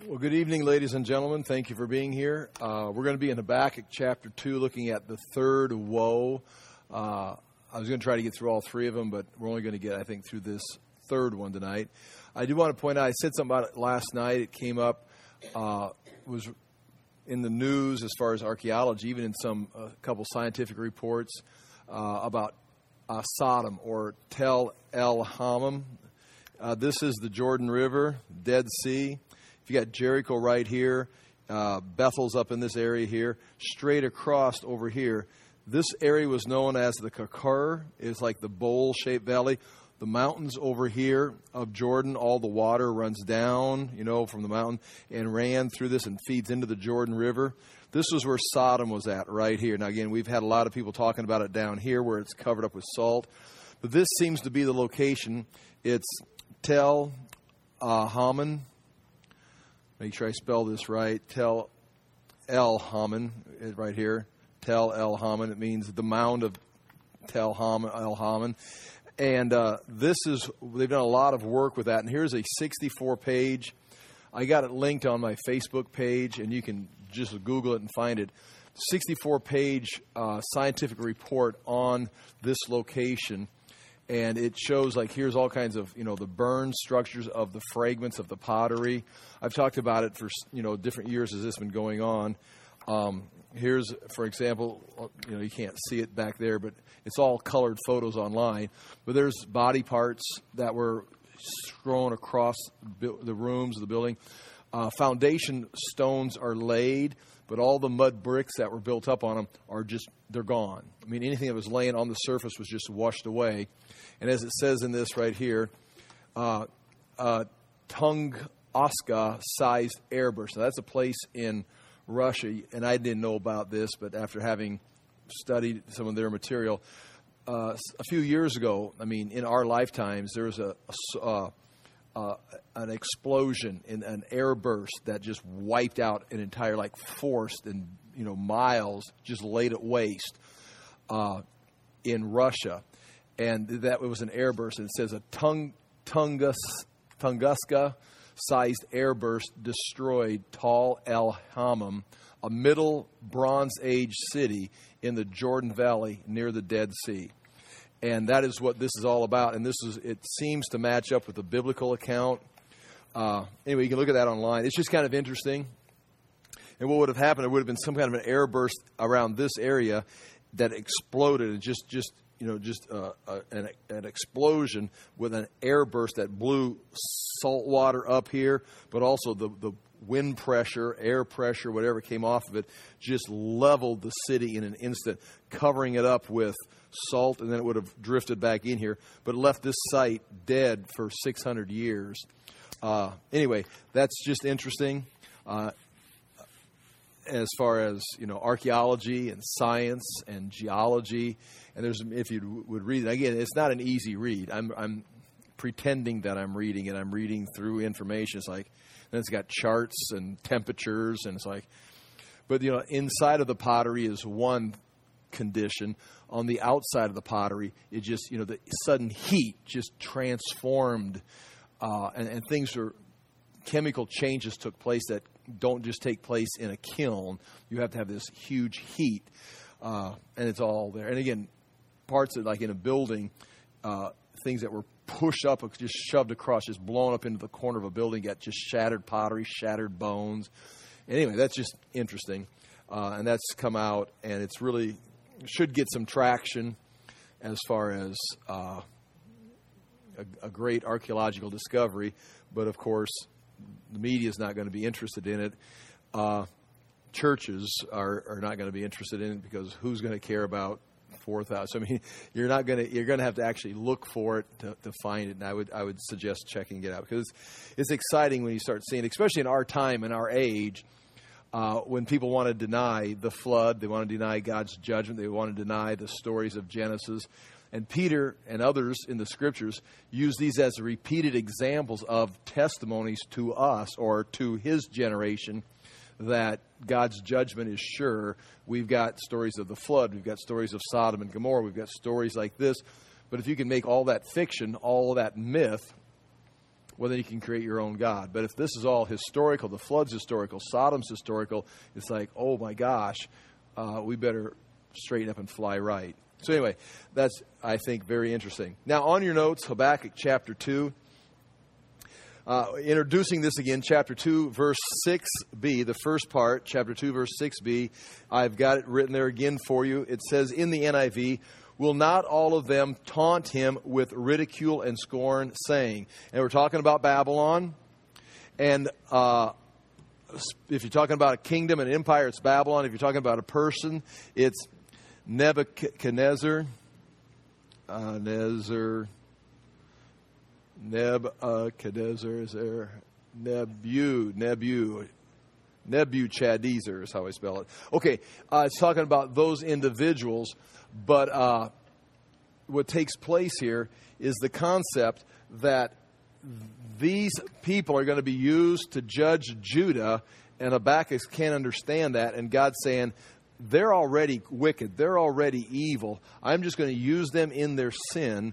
Well, good evening, ladies and gentlemen. Thank you for being here. We're going to be in Habakkuk chapter 2, looking at the third woe. I was going to try to get through all three of them, but we're only going to get, I think, through this third one tonight. I do want to point out, I said something about it last night. It came up, was in the news as far as archaeology, even in a couple scientific reports about Sodom, or Tel El Hammam. This is the Jordan River, Dead Sea. You got Jericho right here, Bethel's up in this area here, straight across over here. This area was known as the Kakar. It's like the bowl-shaped valley. The mountains over here of Jordan, all the water runs down, from the mountain and ran through this and feeds into the Jordan River. This was where Sodom was at, right here. Now, again, we've had a lot of people talking about it down here where it's covered up with salt. But this seems to be the location. It's Tel Hammam. Make sure I spell this right. Tel El Hammam is right here. Tel El Hammam. It means the mound of Tel El Hammam. And they've done a lot of work with that. And here's a 64-page. I got it linked on my Facebook page, and you can just Google it and find it. 64-page scientific report on this location. And it shows, here's all kinds of, the burned structures of the fragments of the pottery. I've talked about it for, different years as this has been going on. Here's, for example, you can't see it back there, but it's all colored photos online. But there's body parts that were thrown across the rooms of the building. Foundation stones are laid, but all the mud bricks that were built up on them they're gone. I mean, anything that was laying on the surface was just washed away. And as it says in this right here, Tunguska-sized airburst. Now, that's a place in Russia, and I didn't know about this, but after having studied some of their material, a few years ago, in our lifetimes, there was an explosion in an airburst that just wiped out an entire forest and miles, just laid it waste in Russia. And that was an airburst. And it says a Tunguska-sized airburst destroyed Tel El Hammam, a Middle Bronze Age city in the Jordan Valley near the Dead Sea. And that is what this is all about. And it seems to match up with the biblical account. Anyway, you can look at that online. It's just kind of interesting. And what would have happened, there would have been some kind of an airburst around this area that exploded, and an explosion with an airburst that blew salt water up here, but also the wind pressure, air pressure, whatever came off of it, just leveled the city in an instant, covering it up with salt, and then it would have drifted back in here, but left this site dead for 600 years. Anyway, that's just interesting. As far as archaeology and science and geology, and if you would read it again, it's not an easy read. I'm pretending that I'm reading it. I'm reading through information. It's then it's got charts and temperatures, and but inside of the pottery is one condition. On the outside of the pottery, it just the sudden heat just transformed, and chemical changes took place that don't just take place in a kiln. You have to have this huge heat, and it's all there. And again, parts of in a building, things that were pushed up, just shoved across, just blown up into the corner of a building, got just shattered pottery, shattered bones. Anyway, that's just interesting, and that's come out, and it's really should get some traction as far as a great archaeological discovery. But of course, the media is not going to be interested in it. Churches are not going to be interested in it, because who's going to care about 4,000? You're going to have to actually look for it to find it. And I would suggest checking it out, because it's exciting when you start seeing it, especially in our time and our age, when people want to deny the flood, they want to deny God's judgment, they want to deny the stories of Genesis. And Peter and others in the Scriptures use these as repeated examples of testimonies to us, or to his generation, that God's judgment is sure. We've got stories of the flood. We've got stories of Sodom and Gomorrah. We've got stories like this. But if you can make all that fiction, all that myth, well, then you can create your own God. But if this is all historical, the flood's historical, Sodom's historical, it's like, oh my gosh, we better straighten up and fly right. So anyway, that's, I think, very interesting. Now, on your notes, Habakkuk chapter 2. Introducing this again, chapter 2, verse 6b, the first part, chapter 2, verse 6b. I've got it written there again for you. It says in the NIV, will not all of them taunt him with ridicule and scorn, saying, and we're talking about Babylon, and if you're talking about a kingdom, an empire, it's Babylon. If you're talking about a person, it's Nebuchadnezzar. Nebuchadnezzar is there. Nebuchadnezzar is how I spell it. Okay, it's talking about those individuals, but what takes place here is the concept that these people are going to be used to judge Judah, and Habakkuk can't understand that, and God's saying, they're already wicked, they're already evil. I'm just going to use them in their sin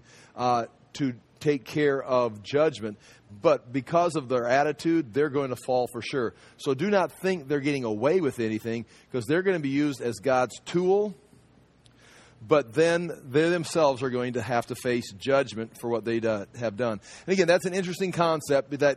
to take care of judgment. But because of their attitude, they're going to fall for sure. So do not think they're getting away with anything, because they're going to be used as God's tool. But then they themselves are going to have to face judgment for what they have done. And again, that's an interesting concept, that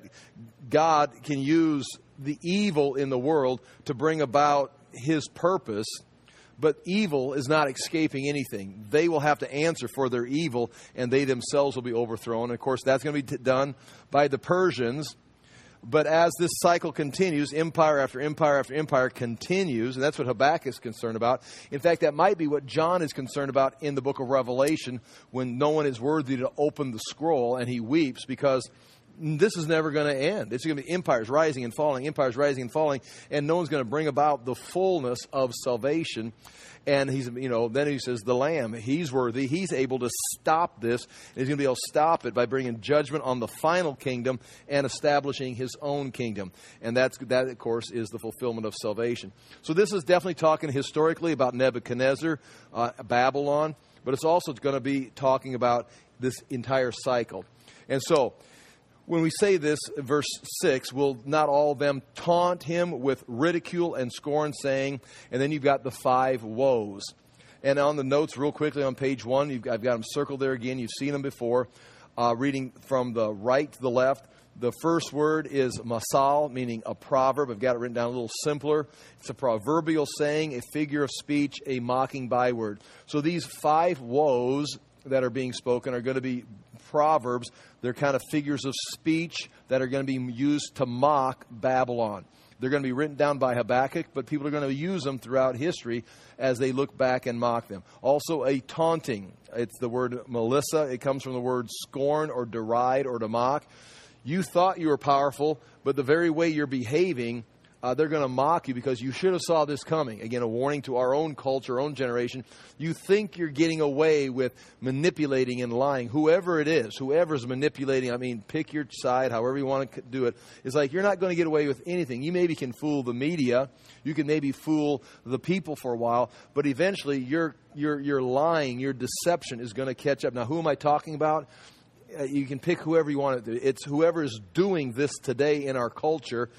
God can use the evil in the world to bring about His purpose. But evil is not escaping anything. They will have to answer for their evil, and they themselves will be overthrown. And of course, that's going to be done by the Persians. But as this cycle continues, empire after empire after empire continues, and that's what Habakkuk is concerned about. In fact, that might be what John is concerned about in the book of Revelation, when no one is worthy to open the scroll, and he weeps because this is never going to end. It's going to be empires rising and falling, and no one's going to bring about the fullness of salvation. And then he says, the Lamb, He's worthy. He's able to stop this. And He's going to be able to stop it by bringing judgment on the final kingdom and establishing His own kingdom. And that, of course, is the fulfillment of salvation. So this is definitely talking historically about Nebuchadnezzar, Babylon, but it's also going to be talking about this entire cycle. And so, when we say this, verse 6, will not all of them taunt him with ridicule and scorn, saying, and then you've got the 5 woes. And on the notes, real quickly on page 1, I've got them circled there again. You've seen them before. Reading from the right to the left, the first word is masal, meaning a proverb. I've got it written down a little simpler. It's a proverbial saying, a figure of speech, a mocking byword. So these 5 woes that are being spoken are going to be proverbs. They're kind of figures of speech that are going to be used to mock Babylon. They're going to be written down by Habakkuk, but people are going to use them throughout history as they look back and mock them. Also a taunting. It's the word melissa. It comes from the word scorn or deride or to mock. You thought you were powerful, but the very way you're behaving, they're going to mock you because you should have saw this coming. Again, a warning to our own culture, our own generation. You think you're getting away with manipulating and lying. Whoever it is, whoever's manipulating, pick your side, however you want to do it. It's like you're not going to get away with anything. You maybe can fool the media. You can maybe fool the people for a while. But eventually, your lying, your deception is going to catch up. Now, who am I talking about? You can pick whoever you want. It's whoever is doing this today in our culture.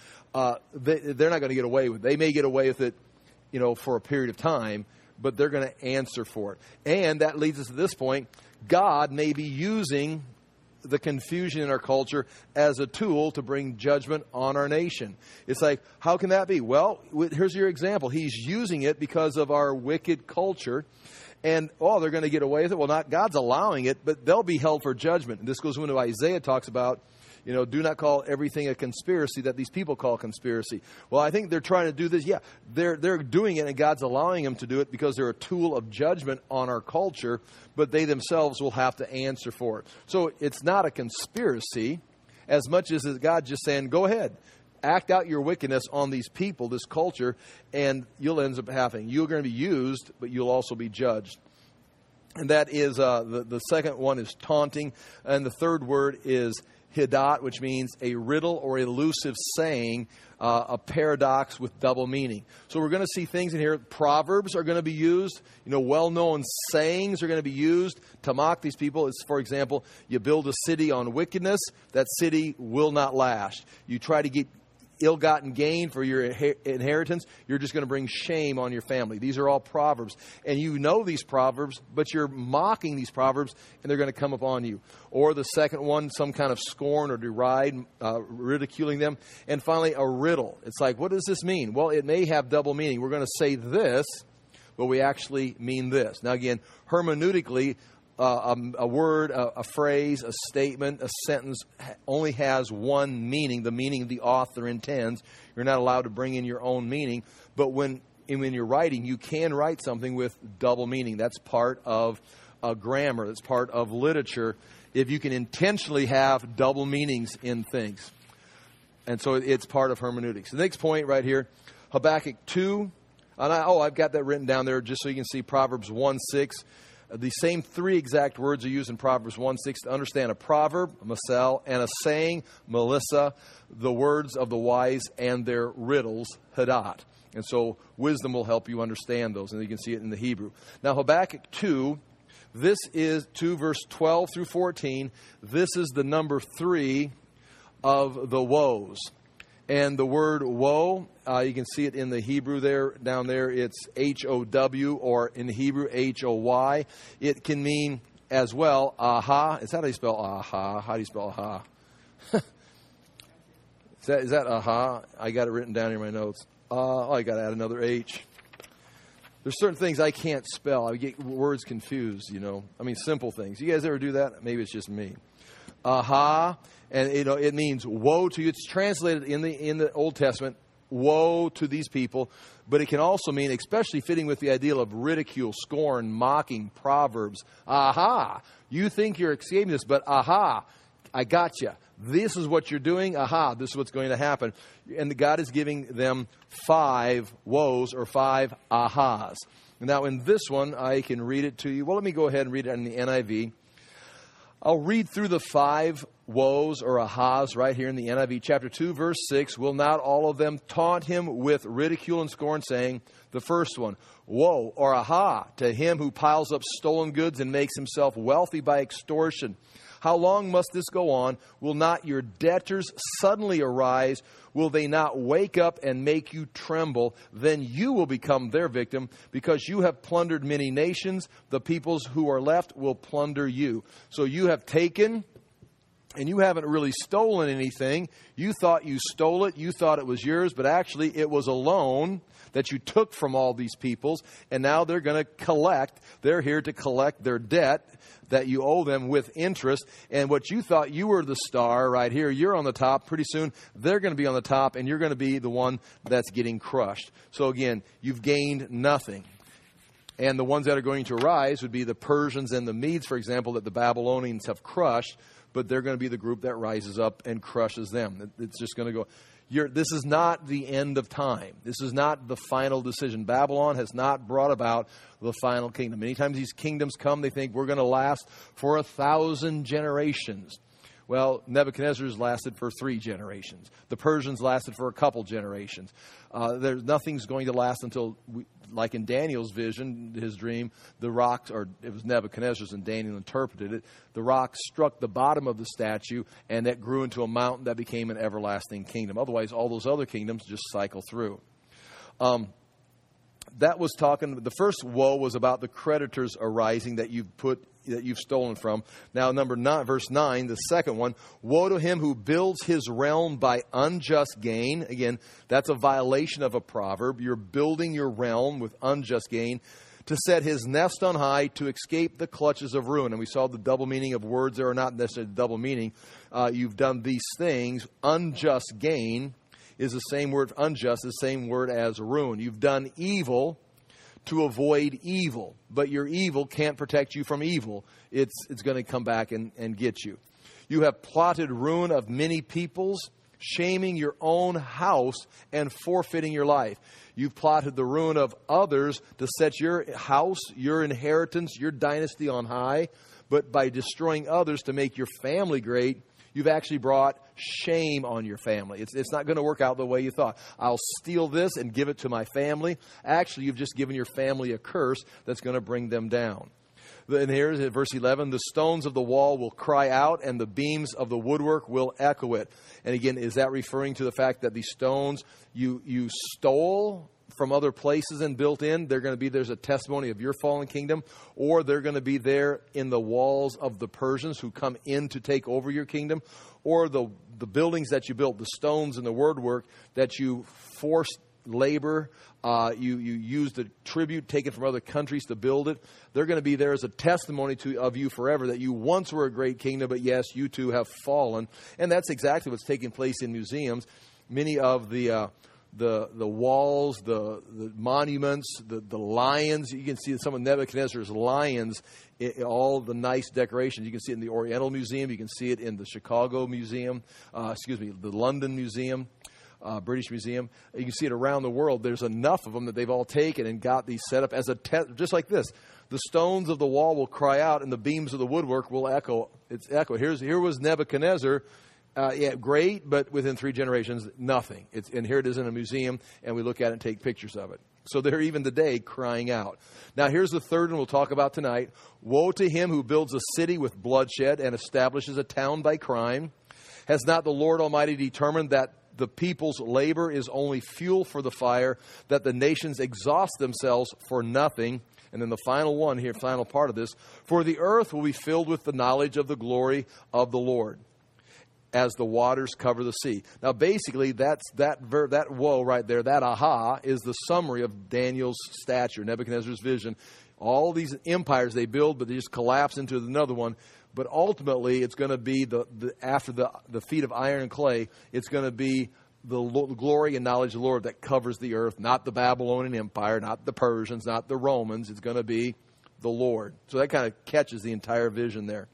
They're not going to get away with it. They may get away with it, for a period of time, but they're going to answer for it. And that leads us to this point. God may be using the confusion in our culture as a tool to bring judgment on our nation. It's like, how can that be? Well, here's your example. He's using it because of our wicked culture. And, they're going to get away with it. Well, not God's allowing it, but they'll be held for judgment. And this goes into Isaiah talks about, do not call everything a conspiracy that these people call conspiracy. Well, I think they're trying to do this. Yeah, they're doing it, and God's allowing them to do it because they're a tool of judgment on our culture, but they themselves will have to answer for it. So it's not a conspiracy as much as God just saying, go ahead, act out your wickedness on these people, this culture, and you'll end up having. You're going to be used, but you'll also be judged. And that is, the second one is taunting, and the third word is hidat, which means a riddle or elusive saying, a paradox with double meaning. So we're going to see things in here. Proverbs are going to be used. Well-known sayings are going to be used to mock these people. It's, for example, you build a city on wickedness, that city will not last. You try to get ill-gotten gain for your inheritance, you're just going to bring shame on your family. These are all proverbs. And you know these proverbs, but you're mocking these proverbs, and they're going to come upon you. Or the second one, some kind of scorn or deride, ridiculing them. And finally, a riddle. It's like, what does this mean? Well, it may have double meaning. We're going to say this, but we actually mean this. Now again, hermeneutically, a word, a phrase, a statement, a sentence only has one meaning, the meaning the author intends. You're not allowed to bring in your own meaning. But when you're writing, you can write something with double meaning. That's part of grammar. That's part of literature. If you can intentionally have double meanings in things. And so it's part of hermeneutics. The next point right here, Habakkuk 2. And I've got that written down there just so you can see Proverbs 1:6. The same three exact words are used in Proverbs 1:6 to understand a proverb, masel, and a saying, melissa, the words of the wise and their riddles, hadat. And so wisdom will help you understand those, and you can see it in the Hebrew. Now Habakkuk 2, this is 2 verse 12 through 14. This is the number 3 of the woes. And the word woe, you can see it in the Hebrew there, down there. It's H-O-W, or in the Hebrew, H-O-Y. It can mean as well, aha. Is that how you spell aha? How do you spell aha? Is that aha? I got it written down in my notes. I got to add another H. There's certain things I can't spell. I get words confused, simple things. You guys ever do that? Maybe it's just me. Aha. And it means woe to you. It's translated in the Old Testament, woe to these people. But it can also mean, especially fitting with the ideal of ridicule, scorn, mocking, proverbs. Aha! You think you're escaping this, but aha! I got you. This is what you're doing. Aha! This is what's going to happen. And God is giving them 5 woes or 5 ahas. Now in this one, I can read it to you. Well, let me go ahead and read it in the NIV. I'll read through the 5 woes or ahas right here in the NIV. Chapter 2, verse 6. Will not all of them taunt him with ridicule and scorn, saying, the first one, woe or aha to him who piles up stolen goods and makes himself wealthy by extortion. How long must this go on? Will not your debtors suddenly arise? Will they not wake up and make you tremble? Then you will become their victim, because you have plundered many nations. The peoples who are left will plunder you. So you have taken, and you haven't really stolen anything. You thought you stole it. You thought it was yours, but actually it was a loan that you took from all these peoples, and now they're going to collect. They're here to collect their debt that you owe them with interest. And what you thought you were the star right here, you're on the top. Pretty soon they're going to be on the top, and you're going to be the one that's getting crushed. So again, you've gained nothing. And the ones that are going to rise would be the Persians and the Medes, for example, that the Babylonians have crushed. But they're going to be the group that rises up and crushes them. It's just going to go. This is not the end of time. This is not the final decision. Babylon has not brought about the final kingdom. Many times these kingdoms come, they think we're going to last for 1,000 generations. Well, Nebuchadnezzar's lasted for 3 generations. The Persians lasted for a couple generations. Nothing's going to last until, like in Daniel's vision, his dream, the rocks, or it was Nebuchadnezzar's and Daniel interpreted it, the rock struck the bottom of the statue, and that grew into a mountain that became an everlasting kingdom. Otherwise, all those other kingdoms just cycle through. The first woe was about the creditors arising that you've stolen from. Now, verse 9, the second one, woe to him who builds his realm by unjust gain. Again, that's a violation of a proverb. You're building your realm with unjust gain to set his nest on high, to escape the clutches of ruin. And we saw the double meaning of words there are not necessarily double meaning. You've done these things. Unjust gain is the same word, unjust, the same word as ruin. You've done evil to avoid evil, but your evil can't protect you from evil. It's going to come back and get you. You have plotted ruin of many peoples, shaming your own house and forfeiting your life. You've plotted the ruin of others to set your house, your inheritance, your dynasty on high, but by destroying others to make your family great, you've actually brought shame on your family. It's not going to work out the way you thought. I'll steal this and give it to my family. Actually, you've just given your family a curse that's going to bring them down. And here's at verse 11, the stones of the wall will cry out and the beams of the woodwork will echo it. And again, is that referring to the fact that these stones you stole from other places and built in? There's a testimony of your fallen kingdom, or they're going to be there in the walls of the Persians who come in to take over your kingdom, or the buildings that you built, the stones and the woodwork that you forced labor, you used the tribute taken from other countries to build it. They're going to be there as a testimony of you forever that you once were a great kingdom, but yes, you too have fallen. And that's exactly what's taking place in museums. Many of the walls, the monuments, the lions. You can see some of Nebuchadnezzar's lions, all the nice decorations. You can see it in the Oriental Museum. You can see it in the Chicago Museum, the London Museum. British Museum. You can see it around the world. There's enough of them that they've all taken and got these set up as a just like this. The stones of the wall will cry out, and the beams of the woodwork will echo. It's echo. Here was Nebuchadnezzar. Great, but within 3 generations, nothing. And here it is in a museum, and we look at it and take pictures of it. So they're even today crying out. Now here's the third one we'll talk about tonight. Woe to him who builds a city with bloodshed and establishes a town by crime. Has not the Lord Almighty determined that the people's labor is only fuel for the fire, that the nations exhaust themselves for nothing? And then the final one here, final part of this, for the earth will be filled with the knowledge of the glory of the Lord, as the waters cover the sea. Now, basically, that woe right there, that aha, is the summary of Daniel's stature, Nebuchadnezzar's vision. All these empires they build, but they just collapse into another one. But ultimately, it's going to be after the feet of iron and clay, it's going to be the glory and knowledge of the Lord that covers the earth, not the Babylonian Empire, not the Persians, not the Romans. It's going to be the Lord. So that kind of catches the entire vision there.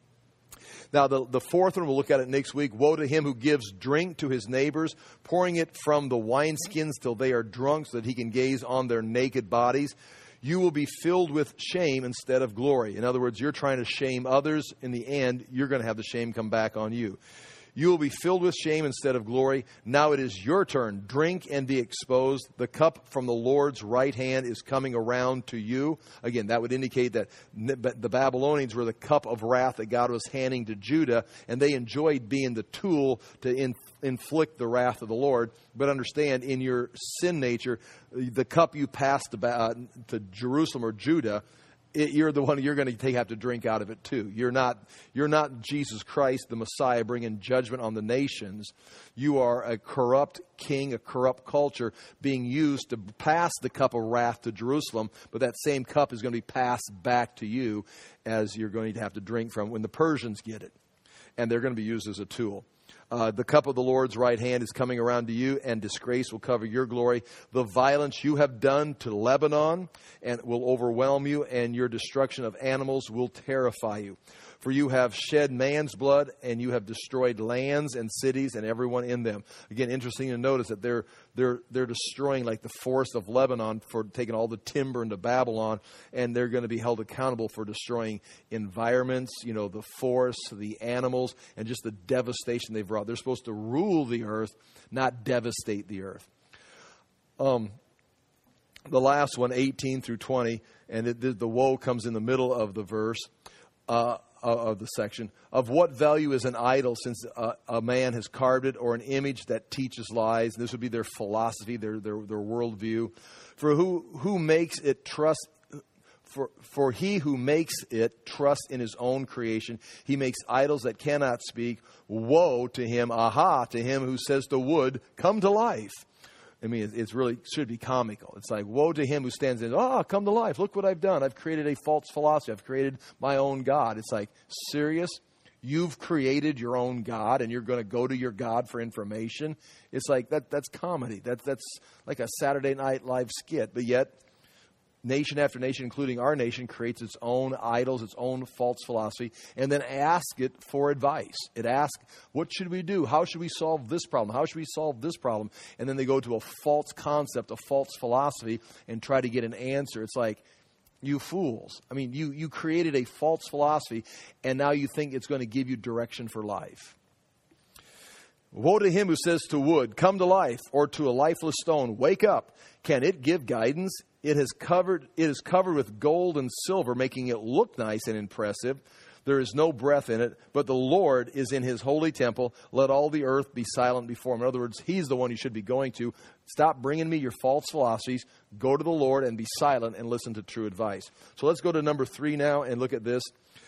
Now, the fourth one, we'll look at it next week. Woe to him who gives drink to his neighbors, pouring it from the wineskins till they are drunk, so that he can gaze on their naked bodies. You will be filled with shame instead of glory. In other words, you're trying to shame others. In the end, you're going to have the shame come back on you. You will be filled with shame instead of glory. Now it is your turn. Drink and be exposed. The cup from the Lord's right hand is coming around to you. Again, that would indicate that the Babylonians were the cup of wrath that God was handing to Judah, and they enjoyed being the tool to inflict the wrath of the Lord. But understand, in your sin nature, the cup you passed to Jerusalem or Judah, you're the one you're going to have to drink out of it too. You're not Jesus Christ, the Messiah, bringing judgment on the nations. You are a corrupt king, a corrupt culture being used to pass the cup of wrath to Jerusalem. But that same cup is going to be passed back to you as you're going to have to drink from when the Persians get it. And they're going to be used as a tool. The cup of the Lord's right hand is coming around to you, and disgrace will cover your glory. The violence you have done to Lebanon and will overwhelm you, and your destruction of animals will terrify you. For you have shed man's blood, and you have destroyed lands and cities and everyone in them. Again, interesting to notice that they're destroying like the forest of Lebanon for taking all the timber into Babylon, and they're going to be held accountable for destroying environments, the forests, the animals, and just the devastation they've brought. They're supposed to rule the earth, not devastate the earth. The last one, 18 through 20, and the woe comes in the middle of the verse. Of the section. Of what value is an idol, since a man has carved it, or an image that teaches lies? And this would be their philosophy, their worldview. For who makes it trust? For he who makes it trust in his own creation. He makes idols that cannot speak. Woe to him, aha, to him who says to wood, come to life. I mean, it's really should be comical. It's like, woe to him who stands in, come to life. Look what I've done. I've created a false philosophy. I've created my own God. It's like, serious? You've created your own God, and you're going to go to your God for information? It's like, that's comedy. That's like a Saturday Night Live skit. But yet, nation after nation, including our nation, creates its own idols, its own false philosophy, and then asks it for advice. It asks, what should we do? How should we solve this problem? How should we solve this problem? And then they go to a false concept, a false philosophy, and try to get an answer. It's like, you fools. I mean, you created a false philosophy, and now you think it's going to give you direction for life. Woe to him who says to wood, come to life, or to a lifeless stone, wake up. Can it give guidance? It is covered with gold and silver, making it look nice and impressive. There is no breath in it, but the Lord is in his holy temple. Let all the earth be silent before him. In other words, he's the one you should be going to. Stop bringing me your false philosophies. Go to the Lord and be silent and listen to true advice. So let's go to number 3 now and look at this.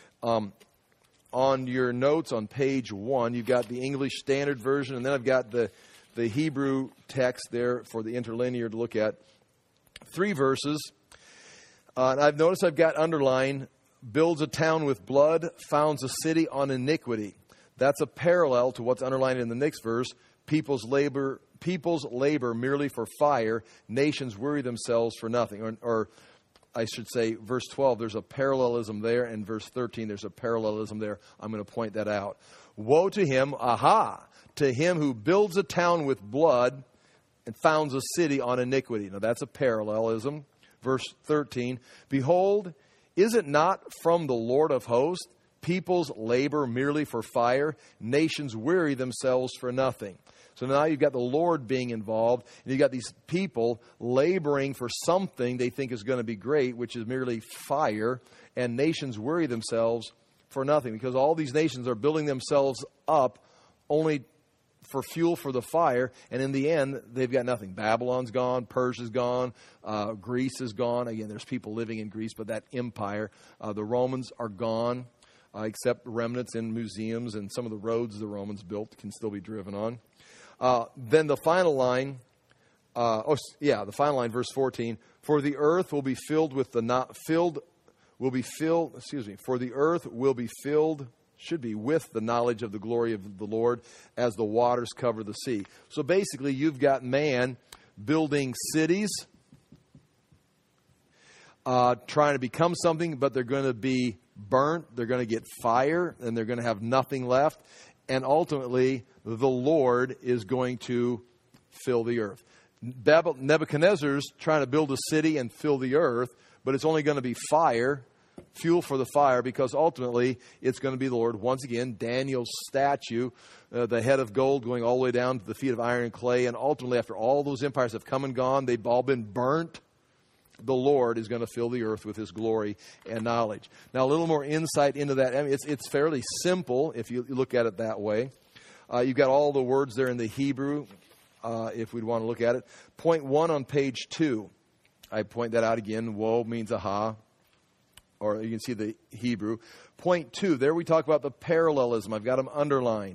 On your notes on page 1, you've got the English Standard Version, and then I've got the Hebrew text there for the interlinear to look at. 3 verses. And I've noticed I've got underlined, builds a town with blood, founds a city on iniquity. That's a parallel to what's underlined in the next verse. People's labor merely for fire. Nations weary themselves for nothing. Or I should say, verse 12, there's a parallelism there, and verse 13, there's a parallelism there. I'm going to point that out. Woe to him, to him who builds a town with blood and founds a city on iniquity. Now that's a parallelism. Verse 13, behold, is it not from the Lord of hosts? Peoples labor merely for fire. Nations weary themselves for nothing. So now you've got the Lord being involved, and you've got these people laboring for something they think is going to be great, which is merely fire, and nations worry themselves for nothing, because all these nations are building themselves up only for fuel for the fire, and in the end, they've got nothing. Babylon's gone, Persia's gone, Greece is gone. Again, there's people living in Greece, but that empire, the Romans are gone, except remnants in museums, and some of the roads the Romans built can still be driven on. Then the final line, the final line, verse 14. For the earth will be filled with the with the knowledge of the glory of the Lord, as the waters cover the sea. So basically, you've got man building cities, trying to become something, but they're going to be burnt. They're going to get fire, and they're going to have nothing left. And ultimately, the Lord is going to fill the earth. Nebuchadnezzar's trying to build a city and fill the earth, but it's only going to be fire, fuel for the fire, because ultimately it's going to be the Lord. Once again, Daniel's statue, the head of gold going all the way down to the feet of iron and clay, and ultimately after all those empires have come and gone, they've all been burnt, the Lord is going to fill the earth with his glory and knowledge. Now, a little more insight into that. I mean, it's fairly simple if you look at it that way. You've got all the words there in the Hebrew, if we'd want to look at it. Point 1 on page 2. I point that out again. Woe means aha. Or you can see the Hebrew. Point 2, there we talk about the parallelism. I've got them underlined.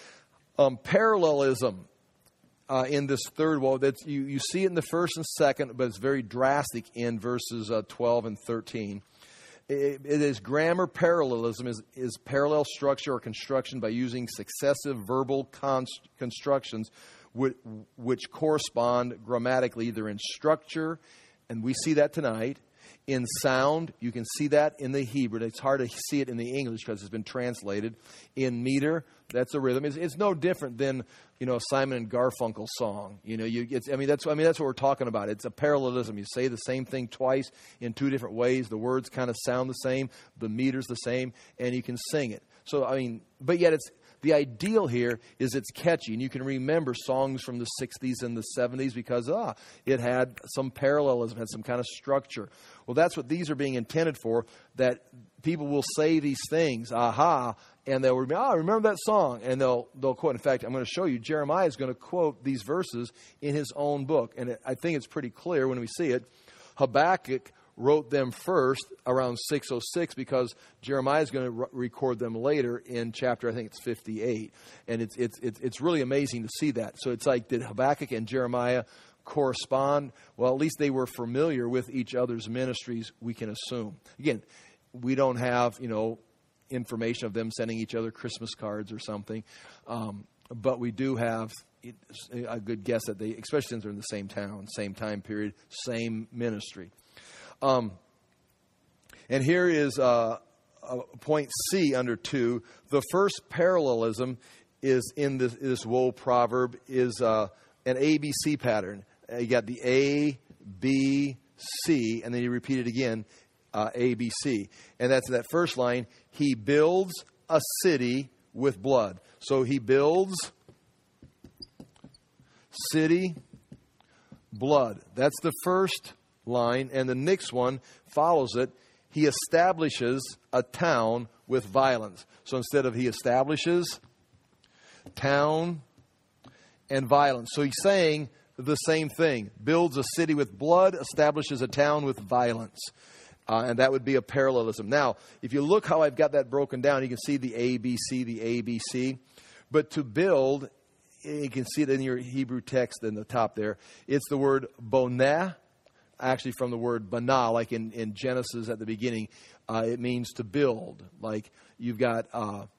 Parallelism in this third woe, you see it in the first and second, but it's very drastic in verses 12 and 13. It is grammar parallelism, is parallel structure or construction by using successive verbal constructions which correspond grammatically either in structure, and we see that tonight, in sound. You can see that in the Hebrew. It's hard to see it in the English because it's been translated. In meter, that's a rhythm. It's no different than, a Simon and Garfunkel song. That's what we're talking about. It's a parallelism. You say the same thing twice in 2 different ways. The words kind of sound the same. The meter's the same, and you can sing it. So but yet the ideal here is it's catchy, and you can remember songs from the 60s and the 70s because it had some parallelism, had some kind of structure. Well, that's what these are being intended for, that people will say these things, and they'll remember, remember that song, and they'll quote. In fact, I'm going to show you, Jeremiah is going to quote these verses in his own book, and I think it's pretty clear when we see it. Habakkuk wrote them first around 606 because Jeremiah is going to record them later in chapter, I think it's 58. And it's really amazing to see that. So it's like, did Habakkuk and Jeremiah correspond? Well, at least they were familiar with each other's ministries, we can assume. Again, we don't have, information of them sending each other Christmas cards or something. But we do have a good guess that they, especially since they're in the same town, same time period, same ministry. And here is point C under 2. The first parallelism is in this woe proverb is an ABC pattern. You got the A, B, C, and then you repeat it again, A, B, C. And that's that first line, he builds a city with blood. So he builds city, blood. That's the first line, and the next one follows it. He establishes a town with violence. So instead of he establishes, town and violence. So he's saying the same thing. Builds a city with blood, establishes a town with violence. And that would be a parallelism. Now, if you look how I've got that broken down, you can see the ABC. But to build, you can see it in your Hebrew text in the top there. It's the word boneh, actually from the word banah, like in Genesis at the beginning. It means to build. Like you've got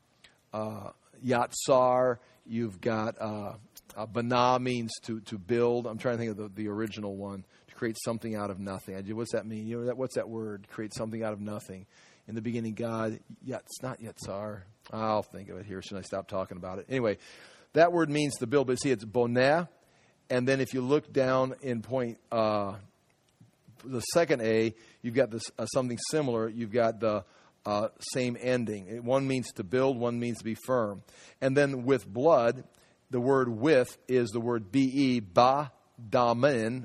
yatsar, you've got banah means to build. I'm trying to think of the original one. To create something out of nothing. What's that mean? You know, what's that word? Create something out of nothing. In the beginning, God, it's not yatsar. I'll think of it here soon. I stop talking about it. Anyway, that word means to build. But see, it's boneh. And then if you look down in point, the second A, you've got this something similar. You've got the same ending. One means to build. One means to be firm. And then with blood, the word with is the word be, ba, damin.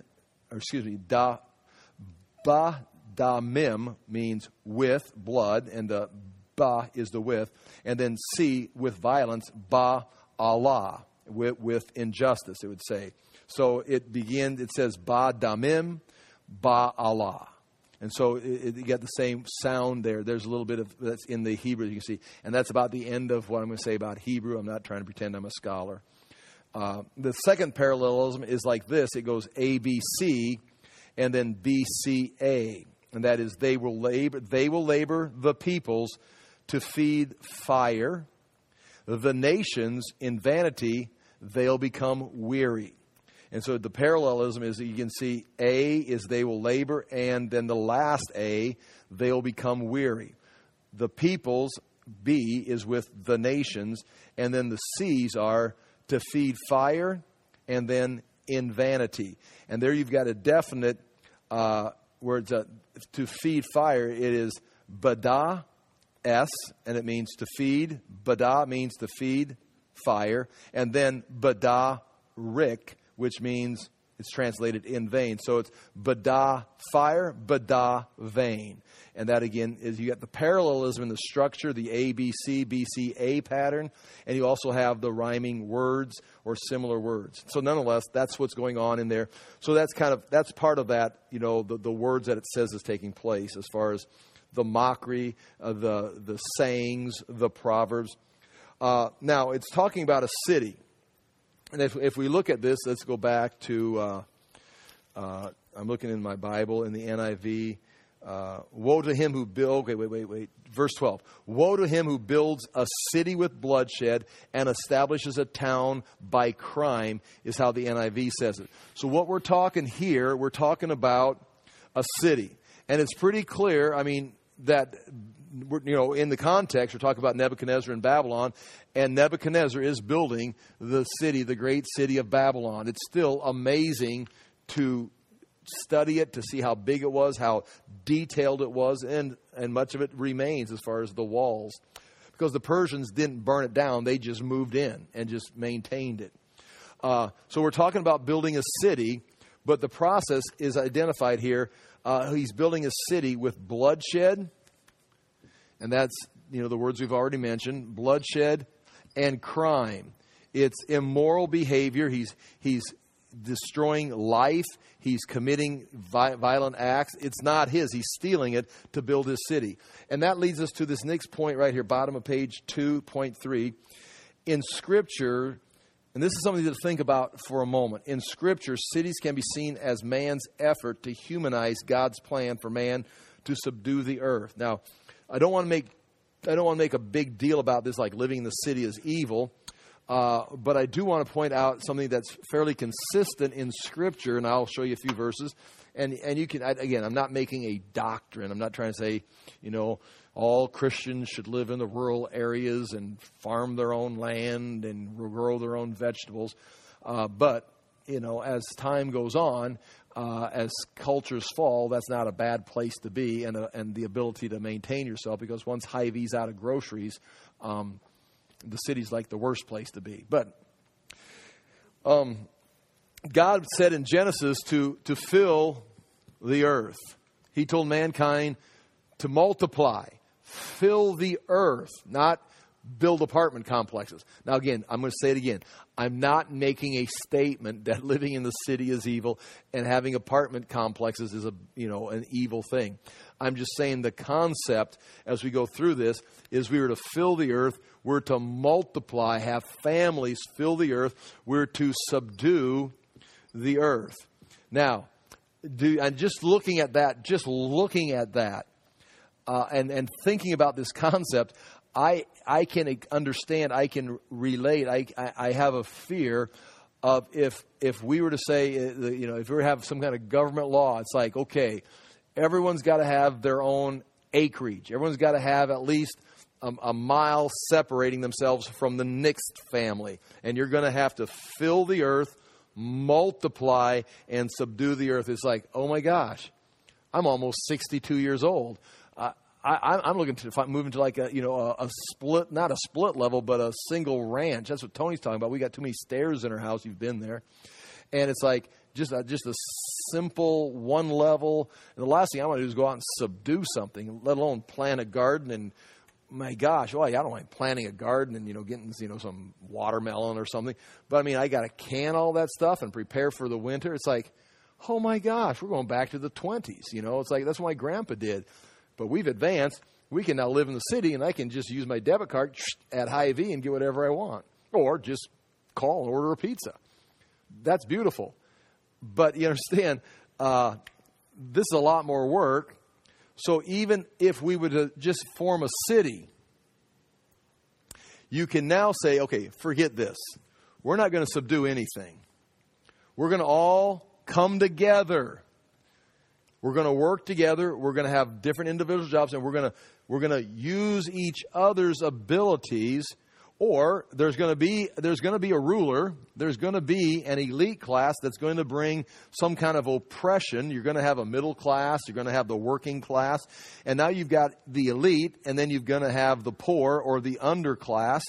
Ba damim means with blood, and the ba is the with, and then C with violence, ba Allah, with injustice, it would say. So it says ba damim, ba Allah. And so you get the same sound there. There's a little bit of that's in the Hebrew, you can see. And that's about the end of what I'm going to say about Hebrew. I'm not trying to pretend I'm a scholar. The second parallelism is like this. It goes ABC and then BCA. And that is they will labor the peoples to feed fire. The nations in vanity, they'll become weary. And so the parallelism is that you can see A is they will labor, and then the last A, they'll become weary. The peoples, B, is with the nations, and then the C's are to feed fire, and then in vanity. And there you've got a definite, where it's to feed fire, it is bada, S, and it means to feed. Bada means to feed fire. And then bada rik, which means it's translated in vain. So it's bada fire, bada vain. And that again is you got the parallelism in the structure, the ABC, BCA pattern, and you also have the rhyming words or similar words. So nonetheless, that's what's going on in there. So that's part of that, the words that it says is taking place as far as the mockery, the sayings, the proverbs. Now it's talking about a city. And if we look at this, let's go back to, I'm looking in my Bible in the NIV. Woe to him who builds, wait. Verse 12. Woe to him who builds a city with bloodshed and establishes a town by crime, is how the NIV says it. So what we're talking here, we're talking about a city. And it's pretty clear, that, in the context, we're talking about Nebuchadnezzar and Babylon, and Nebuchadnezzar is building the city, the great city of Babylon. It's still amazing to study it, to see how big it was, how detailed it was, and much of it remains as far as the walls. Because the Persians didn't burn it down, they just moved in and just maintained it. So we're talking about building a city, but the process is identified here. He's building a city with bloodshed, and that's, the words we've already mentioned, bloodshed and crime. It's immoral behavior. He's destroying life. He's committing violent acts. It's not his. He's stealing it to build his city. And that leads us to this next point right here, bottom of page 2.3. In Scripture, and this is something to think about for a moment. In Scripture, cities can be seen as man's effort to humanize God's plan for man to subdue the earth. Now, I don't want to make a big deal about this, like living in the city is evil. But I do want to point out something that's fairly consistent in Scripture, and I'll show you a few verses. And you can, again, I'm not making a doctrine. I'm not trying to say, all Christians should live in the rural areas and farm their own land and grow their own vegetables. But, as time goes on, as cultures fall, that's not a bad place to be, and the ability to maintain yourself, because once Hy-Vee's out of groceries, the city's like the worst place to be. But God said in Genesis to fill the earth. He told mankind to multiply, fill the earth, not build apartment complexes. Now again, I'm going to say it again. I'm not making a statement that living in the city is evil and having apartment complexes is an evil thing. I'm just saying the concept as we go through this is we were to fill the earth, we're to multiply, have families fill the earth, we're to subdue the earth. Now, and just looking at that, and thinking about this concept, I can understand, I can relate. I have a fear of if we were to say, if we were to have some kind of government law, it's like, okay, everyone's got to have their own acreage. Everyone's got to have at least a mile separating themselves from the next family. And you're going to have to fill the earth, multiply, and subdue the earth. It's like, oh my gosh, I'm almost 62 years old. I'm looking to move into like a split, not a split level, but a single ranch. That's what Tony's talking about. We got too many stairs in our house. You've been there. And it's like just a simple one level. And the last thing I want to do is go out and subdue something, let alone plant a garden. And my gosh, I don't mind planting a garden and, getting, some watermelon or something. But I mean, I got to can all that stuff and prepare for the winter. It's like, oh my gosh, we're going back to the 20s. It's like, that's what my grandpa did. But we've advanced. We can now live in the city, and I can just use my debit card at Hy-Vee and get whatever I want. Or just call and order a pizza. That's beautiful. But you understand, this is a lot more work. So even if we were to just form a city, you can now say, okay, forget this. We're not going to subdue anything. We're going to all come together. We're going to work together. We're going to have different individual jobs, and we're going to use each other's abilities. Or there's going to be a ruler. There's going to be an elite class that's going to bring some kind of oppression. You're going to have a middle class. You're going to have the working class, and now you've got the elite, and then you're going to have the poor or the underclass.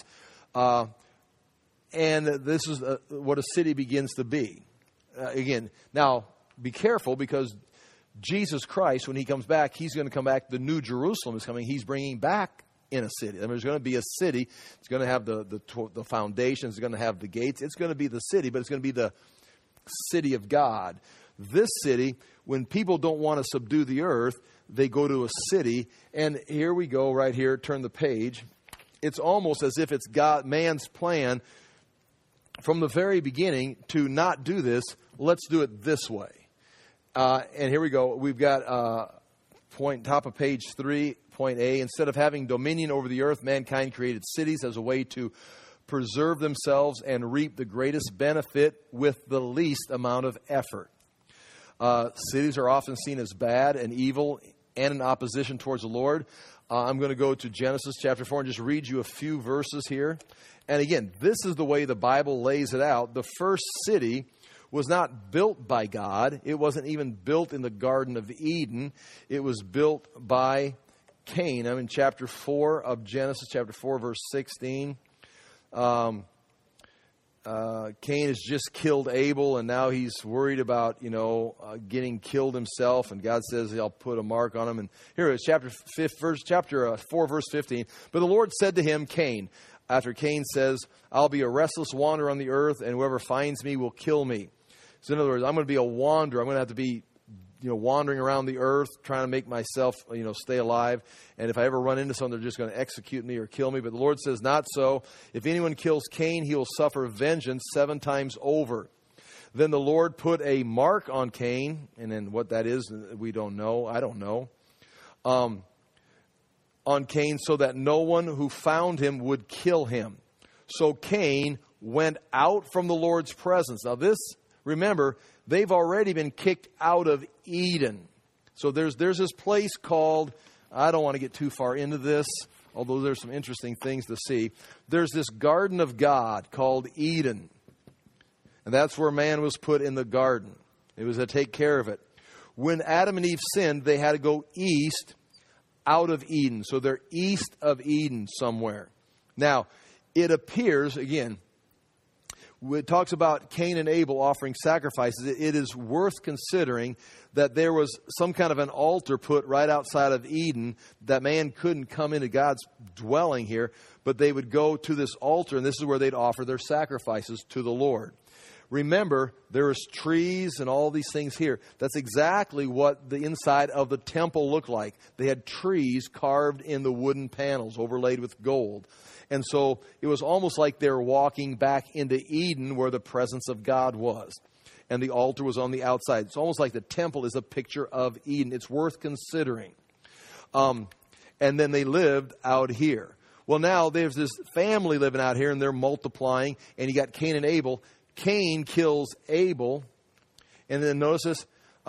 And this is what a city begins to be. Again, now be careful because Jesus Christ, when he comes back, he's going to come back. The New Jerusalem is coming. He's bringing back in a city. There's going to be a city. It's going to have the foundations. It's going to have the gates. It's going to be the city, but it's going to be the city of God. This city, when people don't want to subdue the earth, they go to a city. And here we go right here. Turn the page. It's almost as if it's man's plan from the very beginning to not do this. Let's do it this way. And here we go. We've got top of page 3, point A. Instead of having dominion over the earth, mankind created cities as a way to preserve themselves and reap the greatest benefit with the least amount of effort. Cities are often seen as bad and evil and in opposition towards the Lord. I'm going to go to Genesis chapter 4 and just read you a few verses here. And again, this is the way the Bible lays it out. The first city was not built by God. It wasn't even built in the Garden of Eden. It was built by Cain. I'm in chapter 4 of Genesis, chapter 4, verse 16. Cain has just killed Abel, and now he's worried about, getting killed himself. And God says, I'll put a mark on him. And here it is, chapter 4, verse 15. But the Lord said to him, Cain, after Cain says, I'll be a restless wanderer on the earth, and whoever finds me will kill me. So in other words, I'm going to be a wanderer. I'm going to have to be, wandering around the earth, trying to make myself, stay alive. And if I ever run into someone, they're just going to execute me or kill me. But the Lord says, not so. If anyone kills Cain, he will suffer vengeance 7 times over. Then the Lord put a mark on Cain. And then what that is, we don't know. I don't know. On Cain so that no one who found him would kill him. So Cain went out from the Lord's presence. Now this, remember, they've already been kicked out of Eden. So there's this place called, I don't want to get too far into this, although there's some interesting things to see. There's this garden of God called Eden. And that's where man was put in the garden. It was to take care of it. When Adam and Eve sinned, they had to go east out of Eden. So they're east of Eden somewhere. Now, it appears, again, it talks about Cain and Abel offering sacrifices, it is worth considering that there was some kind of an altar put right outside of Eden, that man couldn't come into God's dwelling here, but they would go to this altar, and this is where they'd offer their sacrifices to the Lord. Remember, there was trees and all these things here. That's exactly what the inside of the temple looked like. They had trees carved in the wooden panels, overlaid with gold. And so it was almost like they were walking back into Eden, where the presence of God was. And the altar was on the outside. It's almost like the temple is a picture of Eden. It's worth considering. And then they lived out here. Well, now there's this family living out here, and they're multiplying. And you got Cain and Abel. Cain kills Abel. And then notice this.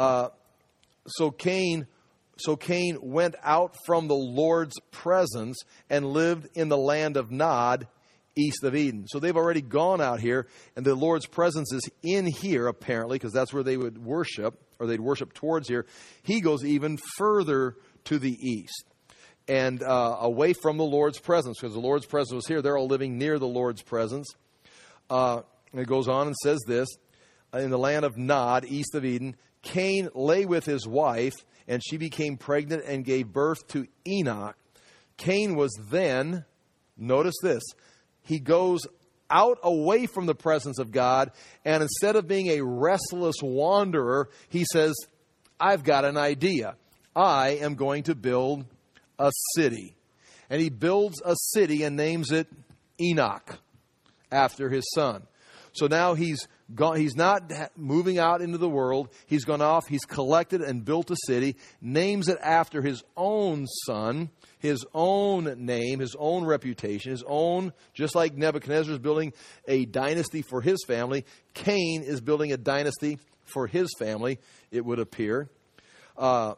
So Cain went out from the Lord's presence and lived in the land of Nod, east of Eden. So they've already gone out here, and the Lord's presence is in here, apparently, because that's where they would worship, or they'd worship towards here. He goes even further to the east and away from the Lord's presence, because the Lord's presence was here. They're all living near the Lord's presence. And it goes on and says this, in the land of Nod, east of Eden, Cain lay with his wife, and she became pregnant and gave birth to Enoch. Cain was then, notice this, he goes out away from the presence of God, and instead of being a restless wanderer, he says, I've got an idea. I am going to build a city. And he builds a city and names it Enoch, after his son. So now he's gone. He's not moving out into the world. He's gone off. He's collected and built a city, names it after his own son, his own name, his own reputation, his own, just like Nebuchadnezzar is building a dynasty for his family, Cain is building a dynasty for his family, it would appear. Named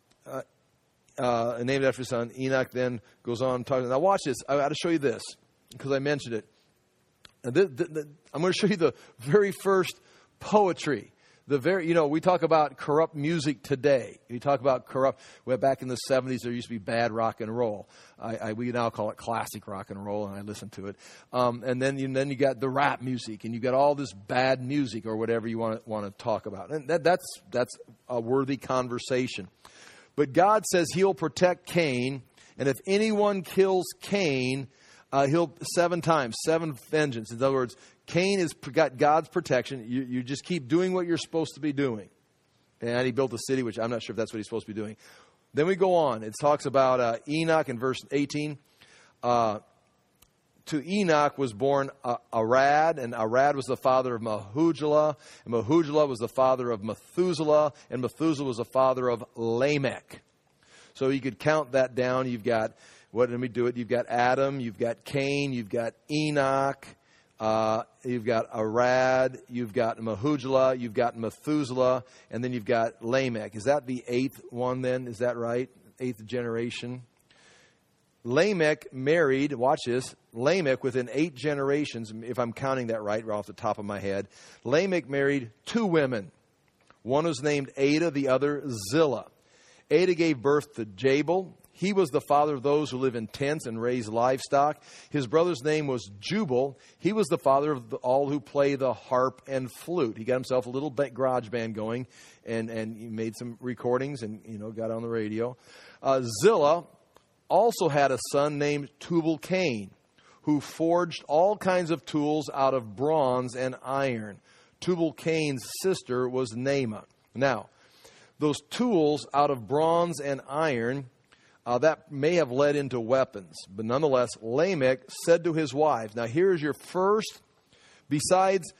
after his son. Enoch then goes on talking. Now watch this. I got to show you this, because I mentioned it. I'm going to show you the very first poetry. We talk about corrupt music today. We talk about corrupt. Well, back in the 70s, there used to be bad rock and roll. We now call it classic rock and roll, and I listen to it. And then you got the rap music, and you got all this bad music, or whatever you want to talk about. And that's a worthy conversation. But God says He'll protect Cain, and if anyone kills Cain, he'll 7 times, 7 vengeance. In other words, Cain has got God's protection. You just keep doing what you're supposed to be doing. And he built a city, which I'm not sure if that's what he's supposed to be doing. Then we go on. It talks about Enoch in verse 18. To Enoch was born Arad, and Arad was the father of Mehujael, and Mehujael was the father of Methuselah, and Methuselah was the father of Lamech. So you could count that down. You've got... Let me do it. You've got Adam, you've got Cain, you've got Enoch, you've got Arad, you've got Mehujael, you've got Methuselah, and then you've got Lamech. Is that the 8th one then? Is that right? 8th generation. Lamech married, watch this, Lamech within 8 generations, if I'm counting that right off the top of my head, Lamech married 2 women. One was named Ada, the other Zillah. Ada gave birth to Jabal. He was the father of those who live in tents and raise livestock. His brother's name was Jubal. He was the father of all who play the harp and flute. He got himself a little garage band going, and he made some recordings and got on the radio. Zillah also had a son named Tubal-Cain, who forged all kinds of tools out of bronze and iron. Tubal-Cain's sister was Naamah. Now, those tools out of bronze and iron, that may have led into weapons. But nonetheless, Lamech said to his wives, now here's your first, besides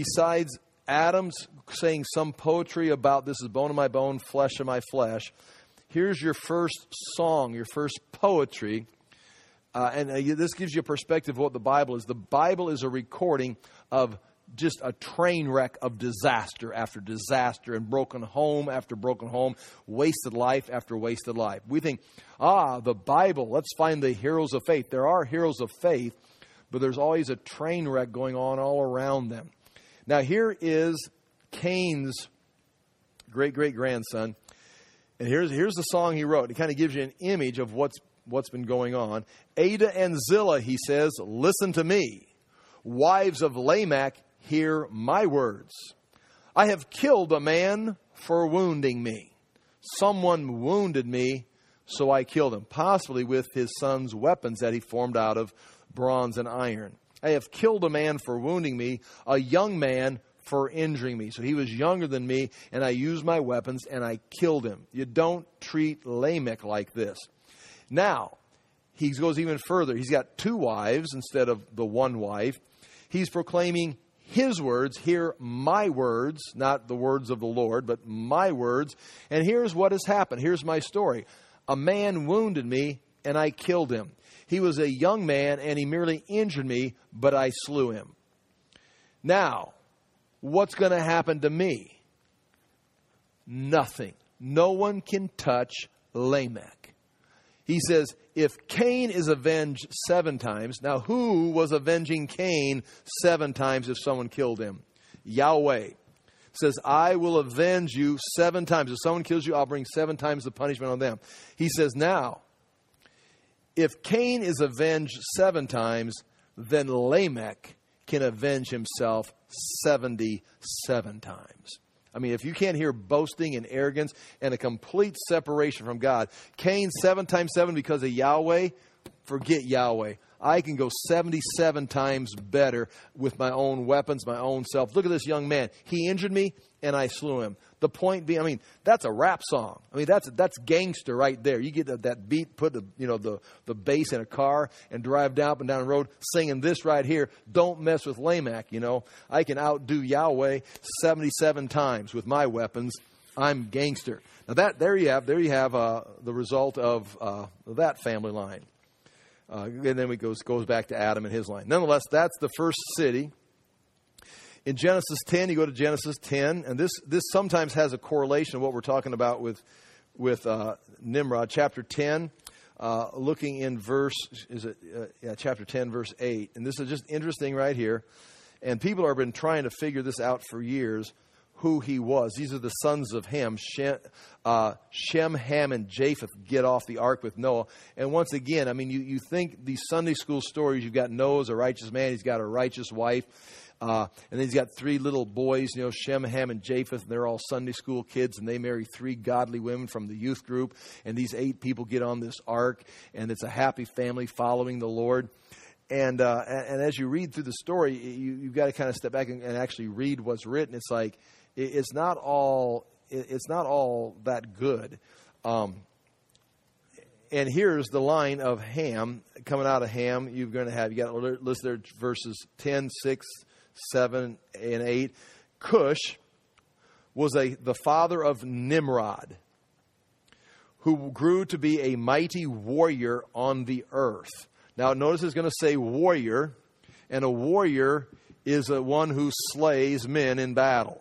Adam's saying some poetry about this is bone of my bone, flesh of my flesh, here's your first song, your first poetry. And this gives you a perspective of what the Bible is. The Bible is a recording of just a train wreck of disaster after disaster, and broken home after broken home, wasted life after wasted life. We think, the Bible, let's find the heroes of faith. There are heroes of faith, but there's always a train wreck going on all around them. Now here is Cain's great-great-grandson, and here's the song he wrote. It kind of gives you an image of what's been going on. Ada and Zillah, he says, listen to me. Wives of Lamech, hear my words. I have killed a man for wounding me. Someone wounded me, so I killed him, possibly with his son's weapons that he formed out of bronze and iron. I have killed a man for wounding me, a young man for injuring me. So he was younger than me, and I used my weapons, and I killed him. You don't treat Lamech like this. Now, he goes even further. He's got 2 wives instead of the 1 wife. He's proclaiming his words, hear my words, not the words of the Lord, but my words. And here's what has happened. Here's my story. A man wounded me, and I killed him. He was a young man, and he merely injured me, but I slew him. Now, what's going to happen to me? Nothing. No one can touch Lamech. He says, if Cain is avenged 7 times, now who was avenging Cain 7 times if someone killed him? Yahweh says, I will avenge you 7 times. If someone kills you, I'll bring 7 times the punishment on them. He says, now, if Cain is avenged 7 times, then Lamech can avenge himself 77 times. I mean, if you can't hear boasting and arrogance and a complete separation from God, Cain 7 times 7 because of Yahweh, forget Yahweh. I can go 77 times better with my own weapons, my own self. Look at this young man. He injured me and I slew him. The point being, I mean, that's a rap song. I mean, that's gangster right there. You get that beat, put the bass in a car and drive up and down the road singing this right here. Don't mess with Lamech, I can outdo Yahweh 77 times with my weapons. I'm gangster. Now there you have the result of that family line. And then it goes back to Adam and his line. Nonetheless, that's the first city. In Genesis 10, you go to Genesis 10, and this sometimes has a correlation of what we're talking about with Nimrod. Chapter 10, looking in chapter 10, verse 8. And this is just interesting right here. And people have been trying to figure this out for years, who he was. These are the sons of Ham. Shem, Ham, and Japheth get off the ark with Noah. And once again, I mean, you think these Sunday school stories, you've got Noah's a righteous man, he's got a righteous wife. And then he's got 3 little boys, Shem, Ham, and Japheth. And they're all Sunday school kids, and they marry 3 godly women from the youth group. And these 8 people get on this ark, and it's a happy family following the Lord. And as you read through the story, you've got to kind of step back and actually read what's written. It's like it's not all that good. And here's the line of Ham coming out of Ham. You got to list there verses 10, 6, 7, and 8. Cush was the father of Nimrod, who grew to be a mighty warrior on the earth. Now, notice it's going to say warrior, and a warrior is one who slays men in battle.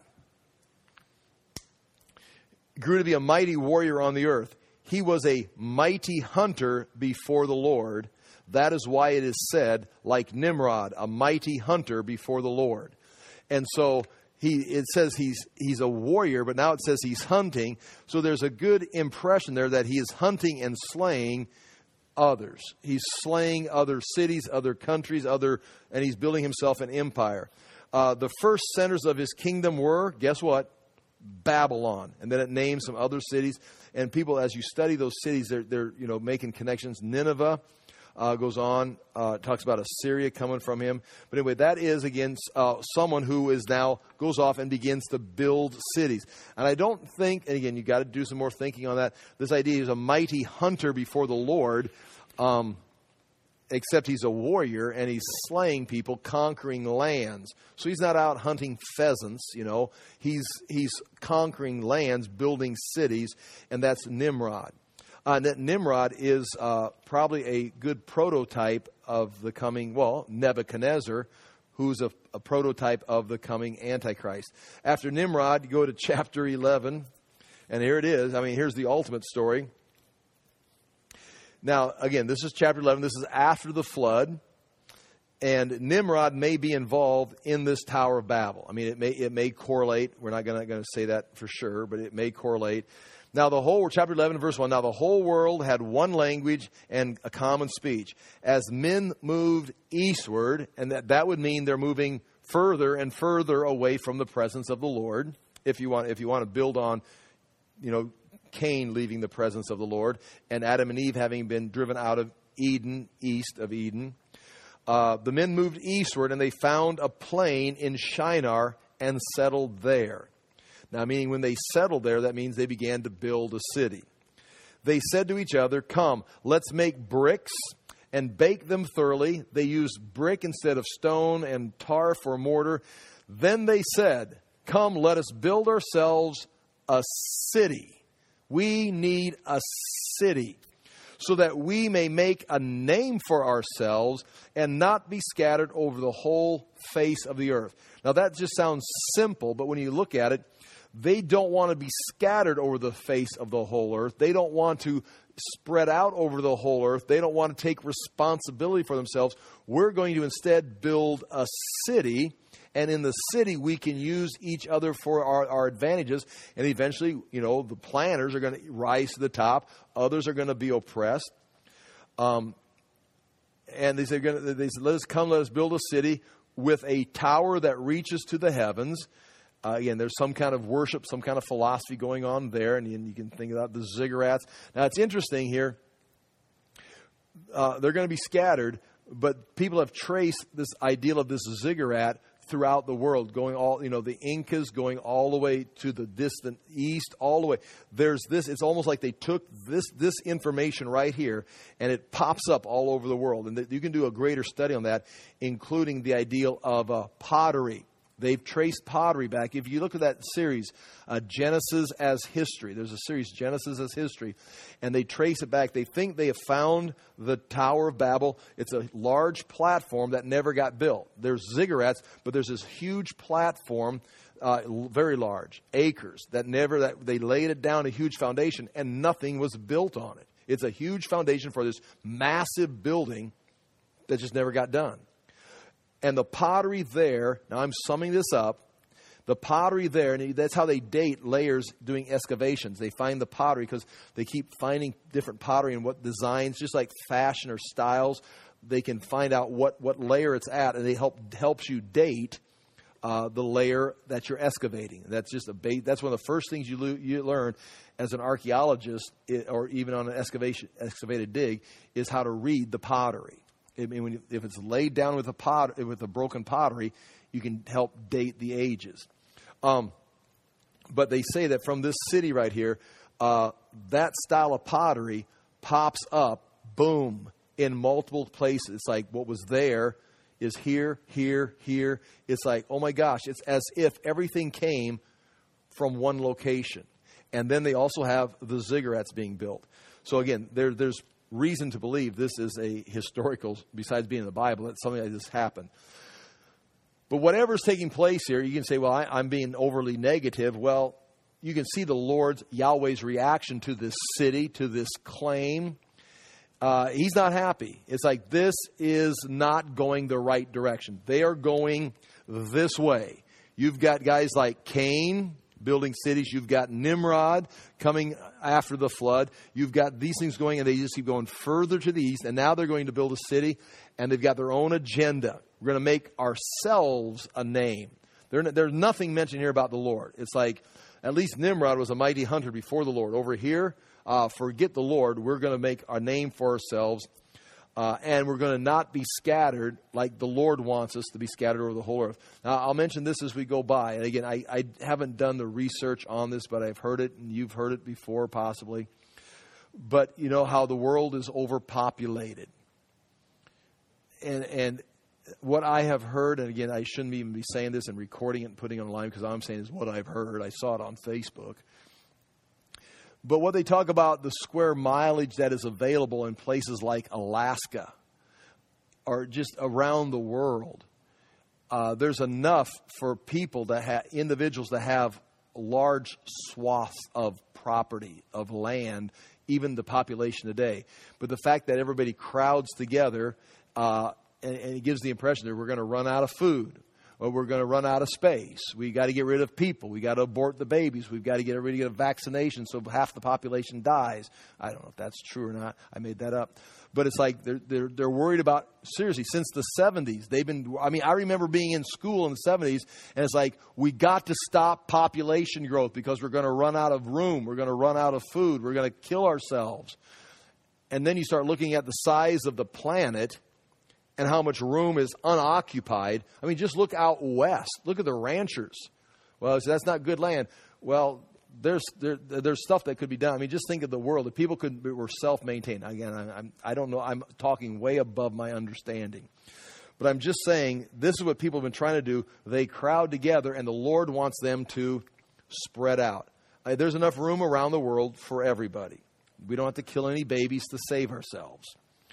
Grew to be a mighty warrior on the earth. He was a mighty hunter before the Lord. That is why it is said, like Nimrod, a mighty hunter before the Lord. And so it says he's a warrior, but now it says he's hunting. So there's a good impression there that he is hunting and slaying others. He's slaying other cities, other countries, and he's building himself an empire. The first centers of his kingdom were, guess what? Babylon. And then it names some other cities. And people, as you study those cities, they're making connections. Nineveh goes on, talks about Assyria coming from him. But anyway, that is, again, someone who is now goes off and begins to build cities. And I don't think, and again, you got to do some more thinking on that. This idea is a mighty hunter before the Lord, except he's a warrior and he's slaying people, conquering lands. So he's not out hunting pheasants, He's conquering lands, building cities, and that's Nimrod. That Nimrod is probably a good prototype of the coming, Nebuchadnezzar, who's a prototype of the coming Antichrist. After Nimrod, you go to chapter 11, and here it is. I mean, here's the ultimate story. Now, again, this is chapter 11. This is after the flood, and Nimrod may be involved in this Tower of Babel. I mean, it may correlate. We're not going to say that for sure, but it may correlate. Now, chapter 11, verse 1, now the whole world had one language and a common speech. As men moved eastward, and that would mean they're moving further and further away from the presence of the Lord. If you want to build on, Cain leaving the presence of the Lord, and Adam and Eve having been driven out of Eden, east of Eden. The men moved eastward, and they found a plain in Shinar and settled there. Now, meaning when they settled there, that means they began to build a city. They said to each other, "Come, let's make bricks and bake them thoroughly." They used brick instead of stone and tar for mortar. Then they said, "Come, let us build ourselves a city." We need a city so that we may make a name for ourselves and not be scattered over the whole face of the earth. Now that just sounds simple, but when you look at it, they don't want to be scattered over the face of the whole earth. They don't want to spread out over the whole earth. They don't want to take responsibility for themselves. We're going to instead build a city. And in the city, we can use each other for our advantages. And eventually, the planners are going to rise to the top. Others are going to be oppressed. And they said, let us build a city with a tower that reaches to the heavens. Again, there's some kind of worship, some kind of philosophy going on there. And you can think about the ziggurats. Now, it's interesting here. They're going to be scattered. But people have traced this ideal of this ziggurat throughout the world, going the Incas going all the way to the distant east, all the way. There's this, it's almost like they took this information right here, and it pops up all over the world. And you can do a greater study on that, including the ideal of pottery. They've traced pottery back. If you look at that series, Genesis as History, there's a series, Genesis as History, and they trace it back. They think they have found the Tower of Babel. It's a large platform that never got built. There's ziggurats, but there's this huge platform, very large, acres, that they laid it down, a huge foundation, and nothing was built on it. It's a huge foundation for this massive building that just never got done. And the pottery there, now I'm summing this up, the pottery there, and that's how they date layers doing excavations. They find the pottery because they keep finding different pottery and what designs, just like fashion or styles, they can find out what layer it's at, and they helps you date the layer that you're excavating. That's just that's one of the first things you learn as an archaeologist, or even on an excavated dig, is how to read the pottery. I mean, if it's laid down with a broken pottery, you can help date the ages. But they say that from this city right here, that style of pottery pops up, boom, in multiple places. It's like what was there is here, here, here. It's like, oh my gosh, it's as if everything came from one location. And then they also have the ziggurats being built. So again, there's reason to believe this is a historical, besides being in the Bible, it's something like this happened. But whatever's taking place here, you can say, well, I'm being overly negative. Well, you can see the Lord's, Yahweh's reaction to this city, to this claim. He's not happy. It's like, this is not going the right direction. They are going this way. You've got guys like Cain building cities. You've got Nimrod coming after the flood. You've got these things going, and they just keep going further to the east. And now they're going to build a city, and they've got their own agenda. We're going to make ourselves a name. There's nothing mentioned here about the Lord. It's like, at least Nimrod was a mighty hunter before the Lord. Over here, forget the Lord. We're going to make a name for ourselves. And we're going to not be scattered like the Lord wants us to be scattered over the whole earth. Now, I'll mention this as we go by. And again, I haven't done the research on this, but I've heard it, and you've heard it before possibly. But you know how the world is overpopulated. And what I have heard, and again, I shouldn't even be saying this and recording it and putting it online, because all I'm saying is what I've heard. I saw it on Facebook. But what they talk about, the square mileage that is available in places like Alaska or just around the world, there's enough for people to have, individuals to have large swaths of property, of land, even the population today. But the fact that everybody crowds together, and it gives the impression that we're going to run out of food. Well, we're going to run out of space. We got to get rid of people. We got to abort the babies. We've got to get everybody to get a vaccination so half the population dies. I don't know if that's true or not. I made that up. But it's like they're worried about, seriously, since the 70s. I remember being in school in the 70s, and it's like, we got to stop population growth because we're going to run out of room. We're going to run out of food. We're going to kill ourselves. And then you start looking at the size of the planet and how much room is unoccupied. I mean, just look out west. Look at the ranchers. Well, so that's not good land. Well, there's stuff that could be done. I mean, just think of the world. If people were self-maintained. Again, I don't know. I'm talking way above my understanding. But I'm just saying, this is what people have been trying to do. They crowd together, and the Lord wants them to spread out. There's enough room around the world for everybody. We don't have to kill any babies to save ourselves.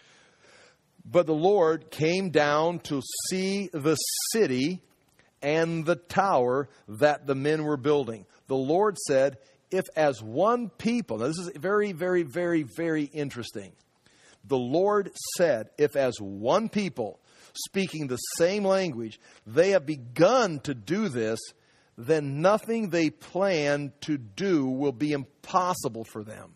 But the Lord came down to see the city and the tower that the men were building. The Lord said, if as one people, now this is very, very, very, very interesting. The Lord said, if as one people speaking the same language, they have begun to do this, then nothing they plan to do will be impossible for them.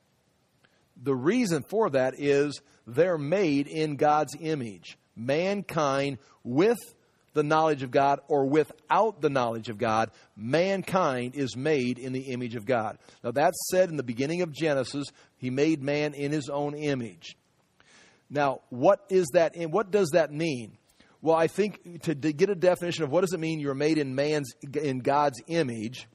The reason for that is they're made in God's image. Mankind with the knowledge of God or without the knowledge of God, mankind is made in the image of God. Now that's said in the beginning of Genesis. He made man in his own image. Now, what is that? And what does that mean? Well, I think to get a definition of what does it mean you're made in God's image,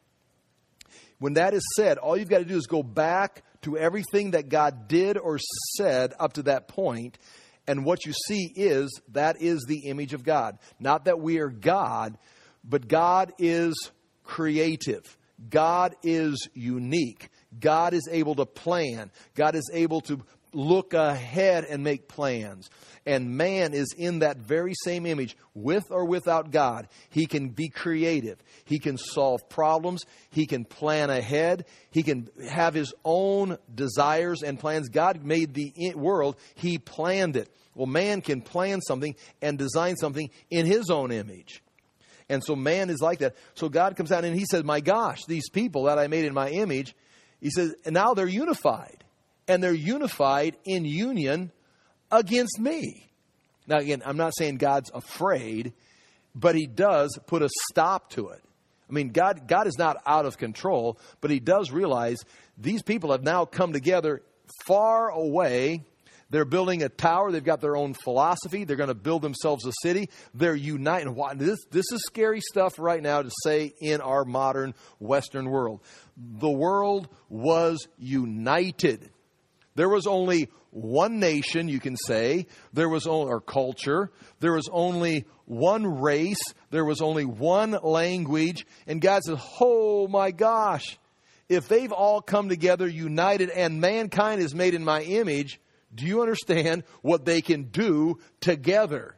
when that is said, all you've got to do is go back to everything that God did or said up to that point. And what you see is that is the image of God. Not that we are God, but God is creative. God is unique. God is able to plan. God is able to look ahead and make plans. And man is in that very same image, with or without God. He can be creative. He can solve problems. He can plan ahead. He can have his own desires and plans. God made the world. He planned it. Well, man can plan something and design something in his own image. And so man is like that. So God comes out and he says, my gosh, these people that I made in my image, he says, and now they're unified. And they're unified in union against me. Now, again, I'm not saying God's afraid, but he does put a stop to it. I mean, God is not out of control, but he does realize these people have now come together far away. They're building a tower. They've got their own philosophy. They're going to build themselves a city. They're united. This is scary stuff right now to say in our modern Western world. The world was united. There was only one nation, you can say. There was only our culture. There was only one race. There was only one language. And God says, oh my gosh, if they've all come together united and mankind is made in my image, do you understand what they can do together?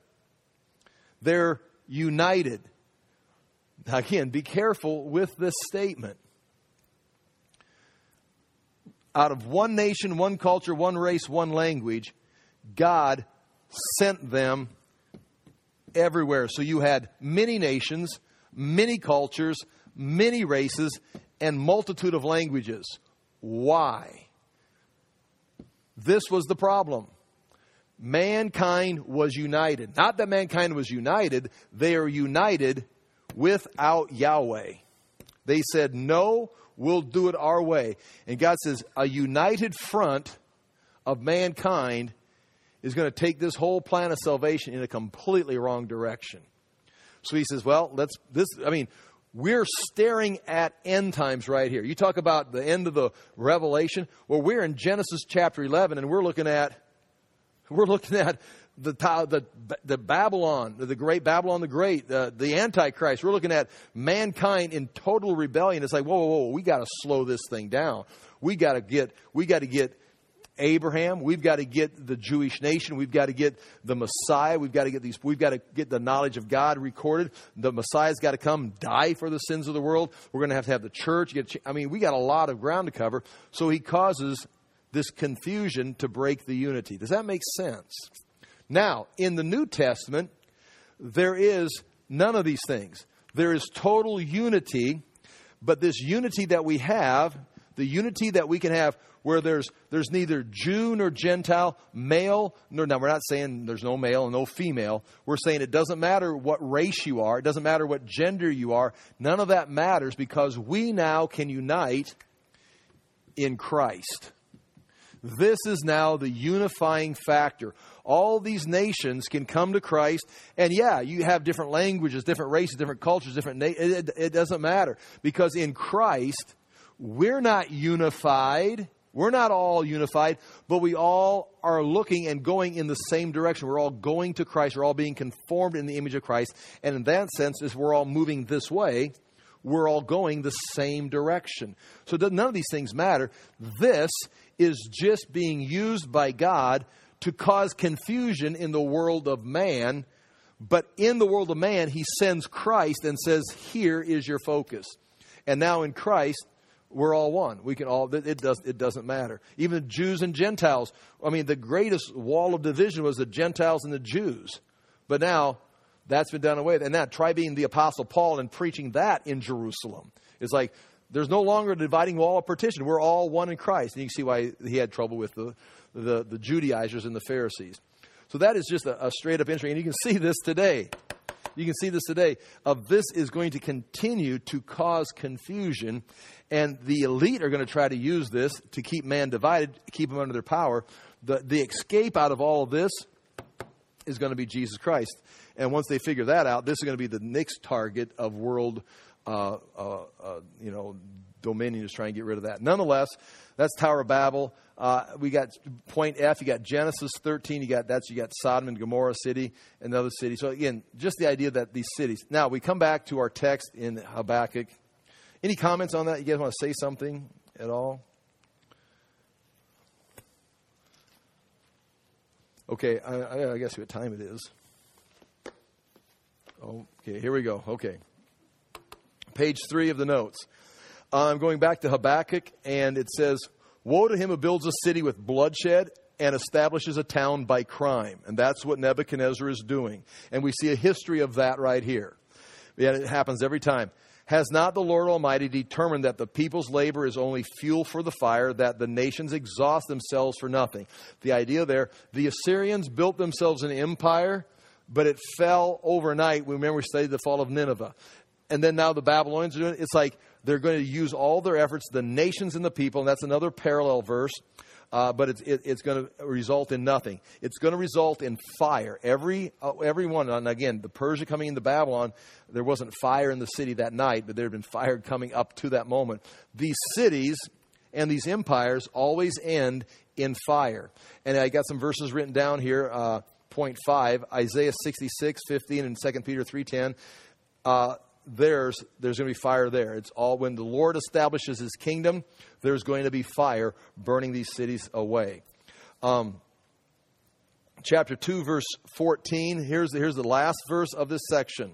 They're united. Now again, be careful with this statement. Out of one nation, one culture, one race, one language, God sent them everywhere. So you had many nations, many cultures, many races, and multitude of languages. Why? This was the problem. Mankind was united. Not that mankind was united. They are united without Yahweh. They said, no, we'll do it our way. And God says, a united front of mankind is going to take this whole plan of salvation in a completely wrong direction. So he says, well, we're staring at end times right here. You talk about the end of the Revelation. Well, we're in Genesis chapter 11, and we're looking at the Babylon, the great Babylon the Great, the Antichrist. We're looking at mankind in total rebellion. It's like, whoa, we got to slow this thing down. We got to get Abraham. We've got to get the Jewish nation. We've got to get the Messiah. We've got to get the knowledge of God recorded. The Messiah's got to come, die for the sins of the world. We're going to have the church. We got a lot of ground to cover. So he causes this confusion to break the unity. Does that make sense? Now, in the New Testament, there is None of these things. There is total unity, but this unity that we have, the unity that we can have where there's neither Jew nor Gentile, male, nor, now we're not saying there's no male and no female. We're saying it doesn't matter what race you are. It doesn't matter what gender you are. None of that matters because we now can unite in Christ. This is now the unifying factor. All these nations can come to Christ, and yeah, you have different languages, different races, different cultures, it doesn't matter. Because in Christ, we're not unified. We're not all unified, but we all are looking and going in the same direction. We're all going to Christ. We're all being conformed in the image of Christ. And in that sense, as we're all moving this way, we're all going the same direction. So none of these things matter. This is just being used by God to cause confusion in the world of man. But in the world of man, He sends Christ and says, here is your focus. And now in Christ, we're all one. We can all, it doesn't matter. Even Jews and Gentiles. I mean, the greatest wall of division was the Gentiles and the Jews. But now, that's been done away with. And now, try being the Apostle Paul and preaching that in Jerusalem. It's like, there's no longer a dividing wall of partition. We're all one in Christ. And you can see why he had trouble with the Judaizers and the Pharisees. So that is just a straight up entry. And you can see this today. You can see this today. This is going to continue to cause confusion. And the elite are going to try to use this to keep man divided, keep them under their power. The escape out of all of this is going to be Jesus Christ. And once they figure that out, this is going to be the next target of world dominion, is trying to get rid of that. Nonetheless, that's Tower of Babel. We got point F. You got Genesis 13. You got Sodom and Gomorrah city, another city. So again, just the idea that these cities. Now we come back to our text in Habakkuk. Any comments on that? You guys want to say something at all? Okay, I guess what time it is. Okay, here we go. Okay. Page 3 of the notes. I'm going back to Habakkuk, and it says, woe to him who builds a city with bloodshed and establishes a town by crime. And that's what Nebuchadnezzar is doing. And we see a history of that right here. Yeah, it happens every time. Has not the Lord Almighty determined that the people's labor is only fuel for the fire, that the nations exhaust themselves for nothing? The idea there, the Assyrians built themselves an empire, but it fell overnight. Remember, we studied the fall of Nineveh. And then now the Babylonians are doing it. It's like they're going to use all their efforts, the nations and the people, and that's another parallel verse, but it's going to result in nothing. It's going to result in fire. Every one, and again, the Persia coming into Babylon, there wasn't fire in the city that night, but there had been fire coming up to that moment. These cities and these empires always end in fire. And I got some verses written down here, point 5, Isaiah 66:15 and 2 Peter 3:10. There's going to be fire there. It's all when the Lord establishes His kingdom, there's going to be fire burning these cities away. Chapter 2, verse 14. Here's the last verse of this section.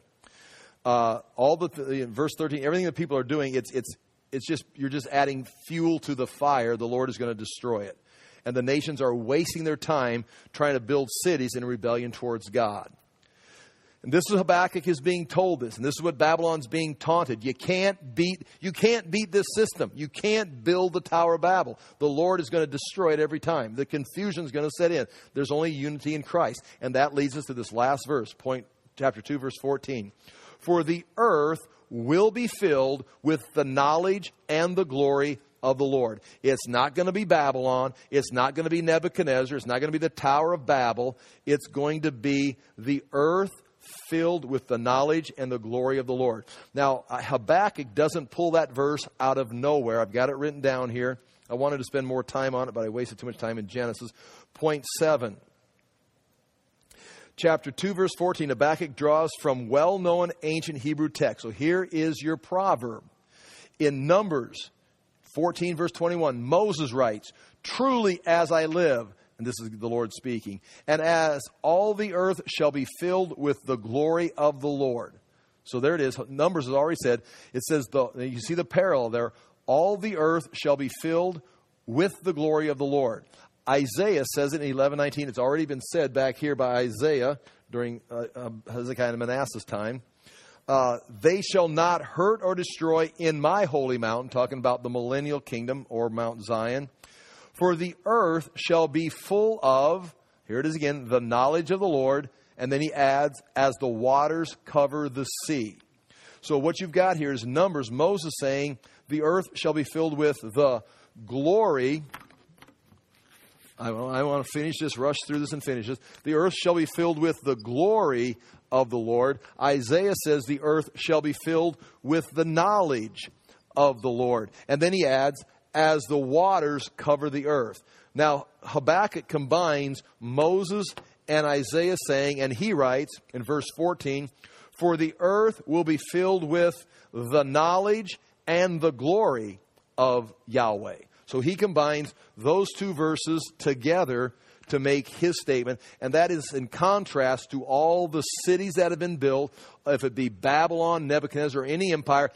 Verse 13. Everything that people are doing, it's just you're just adding fuel to the fire. The Lord is going to destroy it, and the nations are wasting their time trying to build cities in rebellion towards God. And this is Habakkuk is being told this, and this is what Babylon's being taunted. You can't beat this system. You can't build the Tower of Babel. The Lord is going to destroy it every time. The confusion is going to set in. There's only unity in Christ. And that leads us to this last verse, chapter 2, verse 14. For the earth will be filled with the knowledge and the glory of the Lord. It's not going to be Babylon. It's not going to be Nebuchadnezzar. It's not going to be the Tower of Babel. It's going to be the earth filled with the knowledge and the glory of the Lord. Now, Habakkuk doesn't pull that verse out of nowhere. I've got it written down here. I wanted to spend more time on it, but I wasted too much time in Genesis. Point 7. Chapter 2, verse 14, Habakkuk draws from well-known ancient Hebrew text. So here is your proverb. In Numbers 14, verse 21, Moses writes, truly as I live, and this is the Lord speaking, and as all the earth shall be filled with the glory of the Lord. So there it is. Numbers has already said, it says, you see the parallel there, all the earth shall be filled with the glory of the Lord. Isaiah says it in 11:19. It's already been said back here by Isaiah during Hezekiah and Manasseh's time. they shall not hurt or destroy in my holy mountain, talking about the millennial kingdom or Mount Zion. For the earth shall be full of, here it is again, the knowledge of the Lord. And then he adds, as the waters cover the sea. So what you've got here is Numbers, Moses saying, the earth shall be filled with the glory. I want to finish this, rush through this and finish this. The earth shall be filled with the glory of the Lord. Isaiah says the earth shall be filled with the knowledge of the Lord. And then he adds, as the waters cover the earth. Now, Habakkuk combines Moses and Isaiah saying, and he writes in verse 14, for the earth will be filled with the knowledge and the glory of Yahweh. So he combines those two verses together to make his statement. And that is in contrast to all the cities that have been built, if it be Babylon, Nebuchadnezzar, or any empire.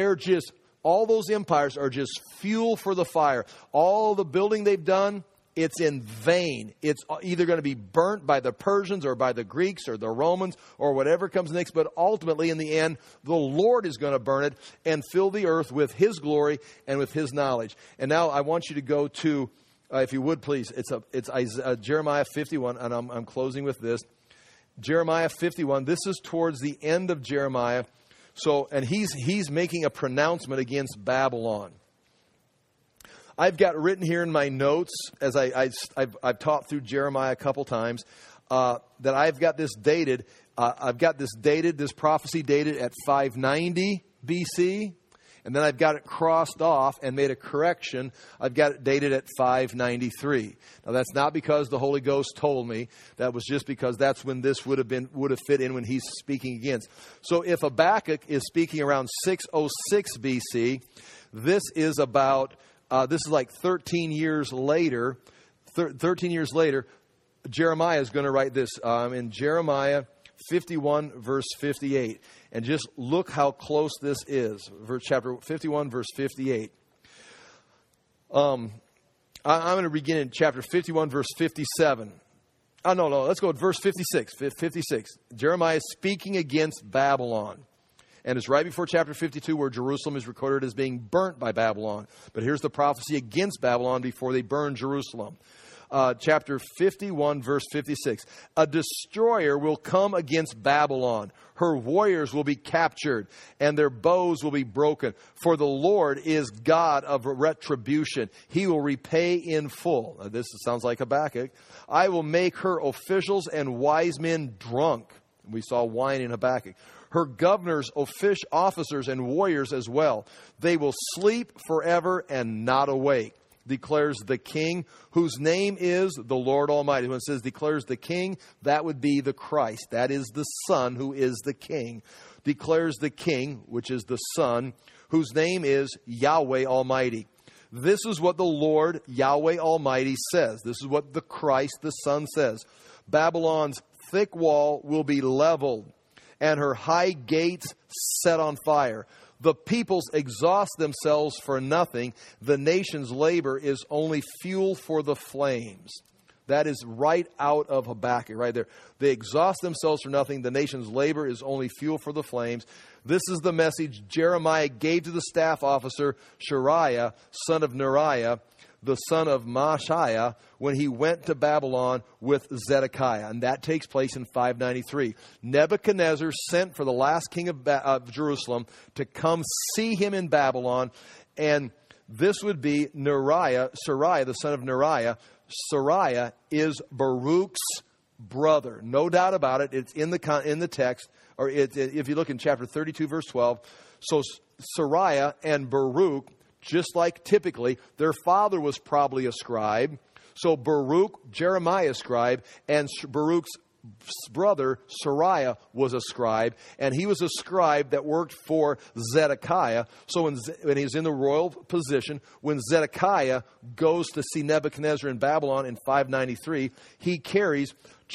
All those empires are just fuel for the fire. All the building they've done, it's in vain. It's either going to be burnt by the Persians or by the Greeks or the Romans or whatever comes next. But ultimately, in the end, the Lord is going to burn it and fill the earth with His glory and with His knowledge. And now I want you to go to, if you would please, it's Jeremiah 51, and I'm closing with this. Jeremiah 51. This is towards the end of Jeremiah. So, and he's making a pronouncement against Babylon. I've got written here in my notes, as I've taught through Jeremiah a couple times, that I've got this dated. This prophecy dated at 590 BC. And then I've got it crossed off and made a correction. I've got it dated at 593. Now that's not because the Holy Ghost told me. That was just because that's when this would have fit in when he's speaking against. So if Habakkuk is speaking around 606 BC, this is like 13 years later. 13 years later, Jeremiah is going to write this in Jeremiah 51 verse 58. And just look how close this is. Chapter 51 verse 58. I'm going to begin in chapter 51 verse 57. Oh, no, let's go at verse 56. 56. Jeremiah is speaking against Babylon. And it's right before chapter 52 where Jerusalem is recorded as being burnt by Babylon. But here's the prophecy against Babylon before they burn Jerusalem. Chapter 51, verse 56. A destroyer will come against Babylon. Her warriors will be captured, and their bows will be broken. For the Lord is God of retribution. He will repay in full. Now, this sounds like Habakkuk. I will make her officials and wise men drunk. We saw wine in Habakkuk. Her governors, officers, and warriors as well. They will sleep forever and not awake, declares the King, whose name is the Lord Almighty. When it says declares the King, that would be the Christ. That is the Son who is the King. Declares the King, which is the Son, whose name is Yahweh Almighty. This is what the Lord Yahweh Almighty says. This is what the Christ, the Son, says. Babylon's thick wall will be leveled, and her high gates set on fire. The peoples exhaust themselves for nothing. The nation's labor is only fuel for the flames. That is right out of Habakkuk, right there. They exhaust themselves for nothing. The nation's labor is only fuel for the flames. This is the message Jeremiah gave to the staff officer, Shariah, son of Neriah, the son of Mashiah, when he went to Babylon with Zedekiah. And that takes place in 593. Nebuchadnezzar sent for the last king of Jerusalem to come see him in Babylon. And this would be Neriah, the son of Neriah. Sariah is Baruch's brother. No doubt about it. It's in the text. Or if you look in chapter 32, verse 12. So Sariah and Baruch, just like typically, their father was probably a scribe. So Baruch, Jeremiah's scribe, and Baruch's brother, Sariah, was a scribe. And he was a scribe that worked for Zedekiah. So when he's in the royal position, when Zedekiah goes to see Nebuchadnezzar in Babylon in 593, he carries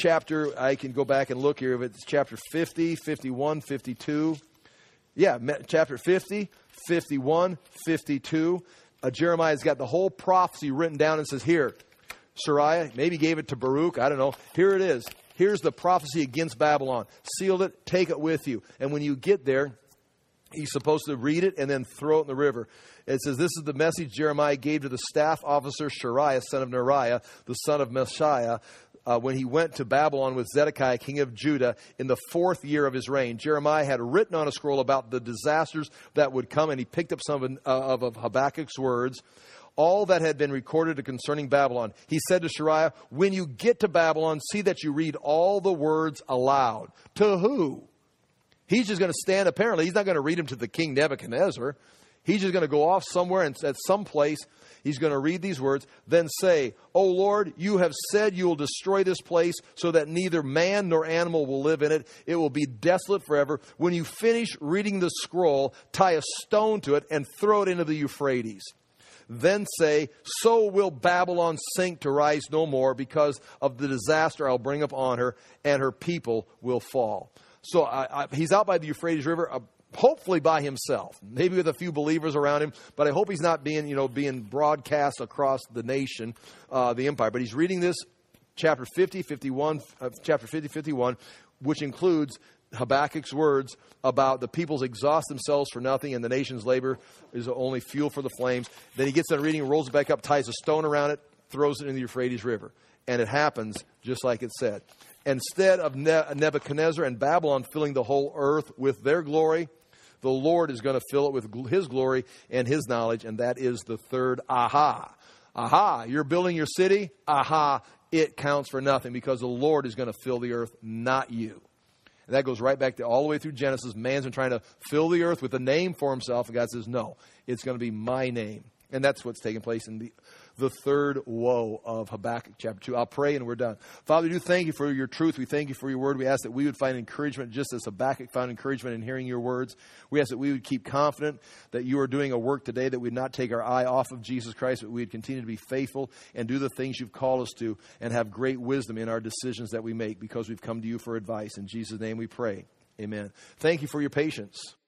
I can go back and look here, if it's chapter 50, 51, 52. Yeah, chapter 50, 51, 52. Jeremiah's got the whole prophecy written down and says, here, Sariah, maybe gave it to Baruch, I don't know. Here it is. here's the prophecy against Babylon. Seal it, take it with you. And when you get there, he's supposed to read it and then throw it in the river. It says, this is the message Jeremiah gave to the staff officer Shariah, son of Neriah, the son of Messiah, when he went to Babylon with Zedekiah, king of Judah, in the 4th year of his reign. Jeremiah had written on a scroll about the disasters that would come, and he picked up some of Habakkuk's words, all that had been recorded concerning Babylon. He said to Shariah, when you get to Babylon, see that you read all the words aloud. To who? He's just going to stand, apparently, he's not going to read them to the king Nebuchadnezzar. He's just going to go off somewhere and at some place, he's going to read these words. Then say, O Lord, you have said you will destroy this place so that neither man nor animal will live in it. It will be desolate forever. When you finish reading the scroll, tie a stone to it and throw it into the Euphrates. Then say, so will Babylon sink to rise no more because of the disaster I'll bring upon her, and her people will fall. So he's out by the Euphrates River, hopefully by himself, maybe with a few believers around him. But I hope he's not being broadcast across the nation, the empire. But he's reading this chapter 50, 51, which includes Habakkuk's words about the peoples exhaust themselves for nothing and the nation's labor is only fuel for the flames. Then he gets done reading, rolls it back up, ties a stone around it, throws it in the Euphrates River. And it happens just like it said. Instead of Nebuchadnezzar and Babylon filling the whole earth with their glory, the Lord is going to fill it with his glory and his knowledge, and that is the third aha. Aha, you're building your city? Aha, it counts for nothing because the Lord is going to fill the earth, not you. And that goes right back to all the way through Genesis. Man's been trying to fill the earth with a name for himself, and God says, no, it's going to be my name. And that's what's taking place in the third woe of Habakkuk chapter 2. I'll pray and we're done. Father, we do thank you for your truth. We thank you for your word. We ask that we would find encouragement just as Habakkuk found encouragement in hearing your words. We ask that we would keep confident that you are doing a work today, that we'd not take our eye off of Jesus Christ, but we'd continue to be faithful and do the things you've called us to and have great wisdom in our decisions that we make because we've come to you for advice. In Jesus' name we pray. Amen. Thank you for your patience.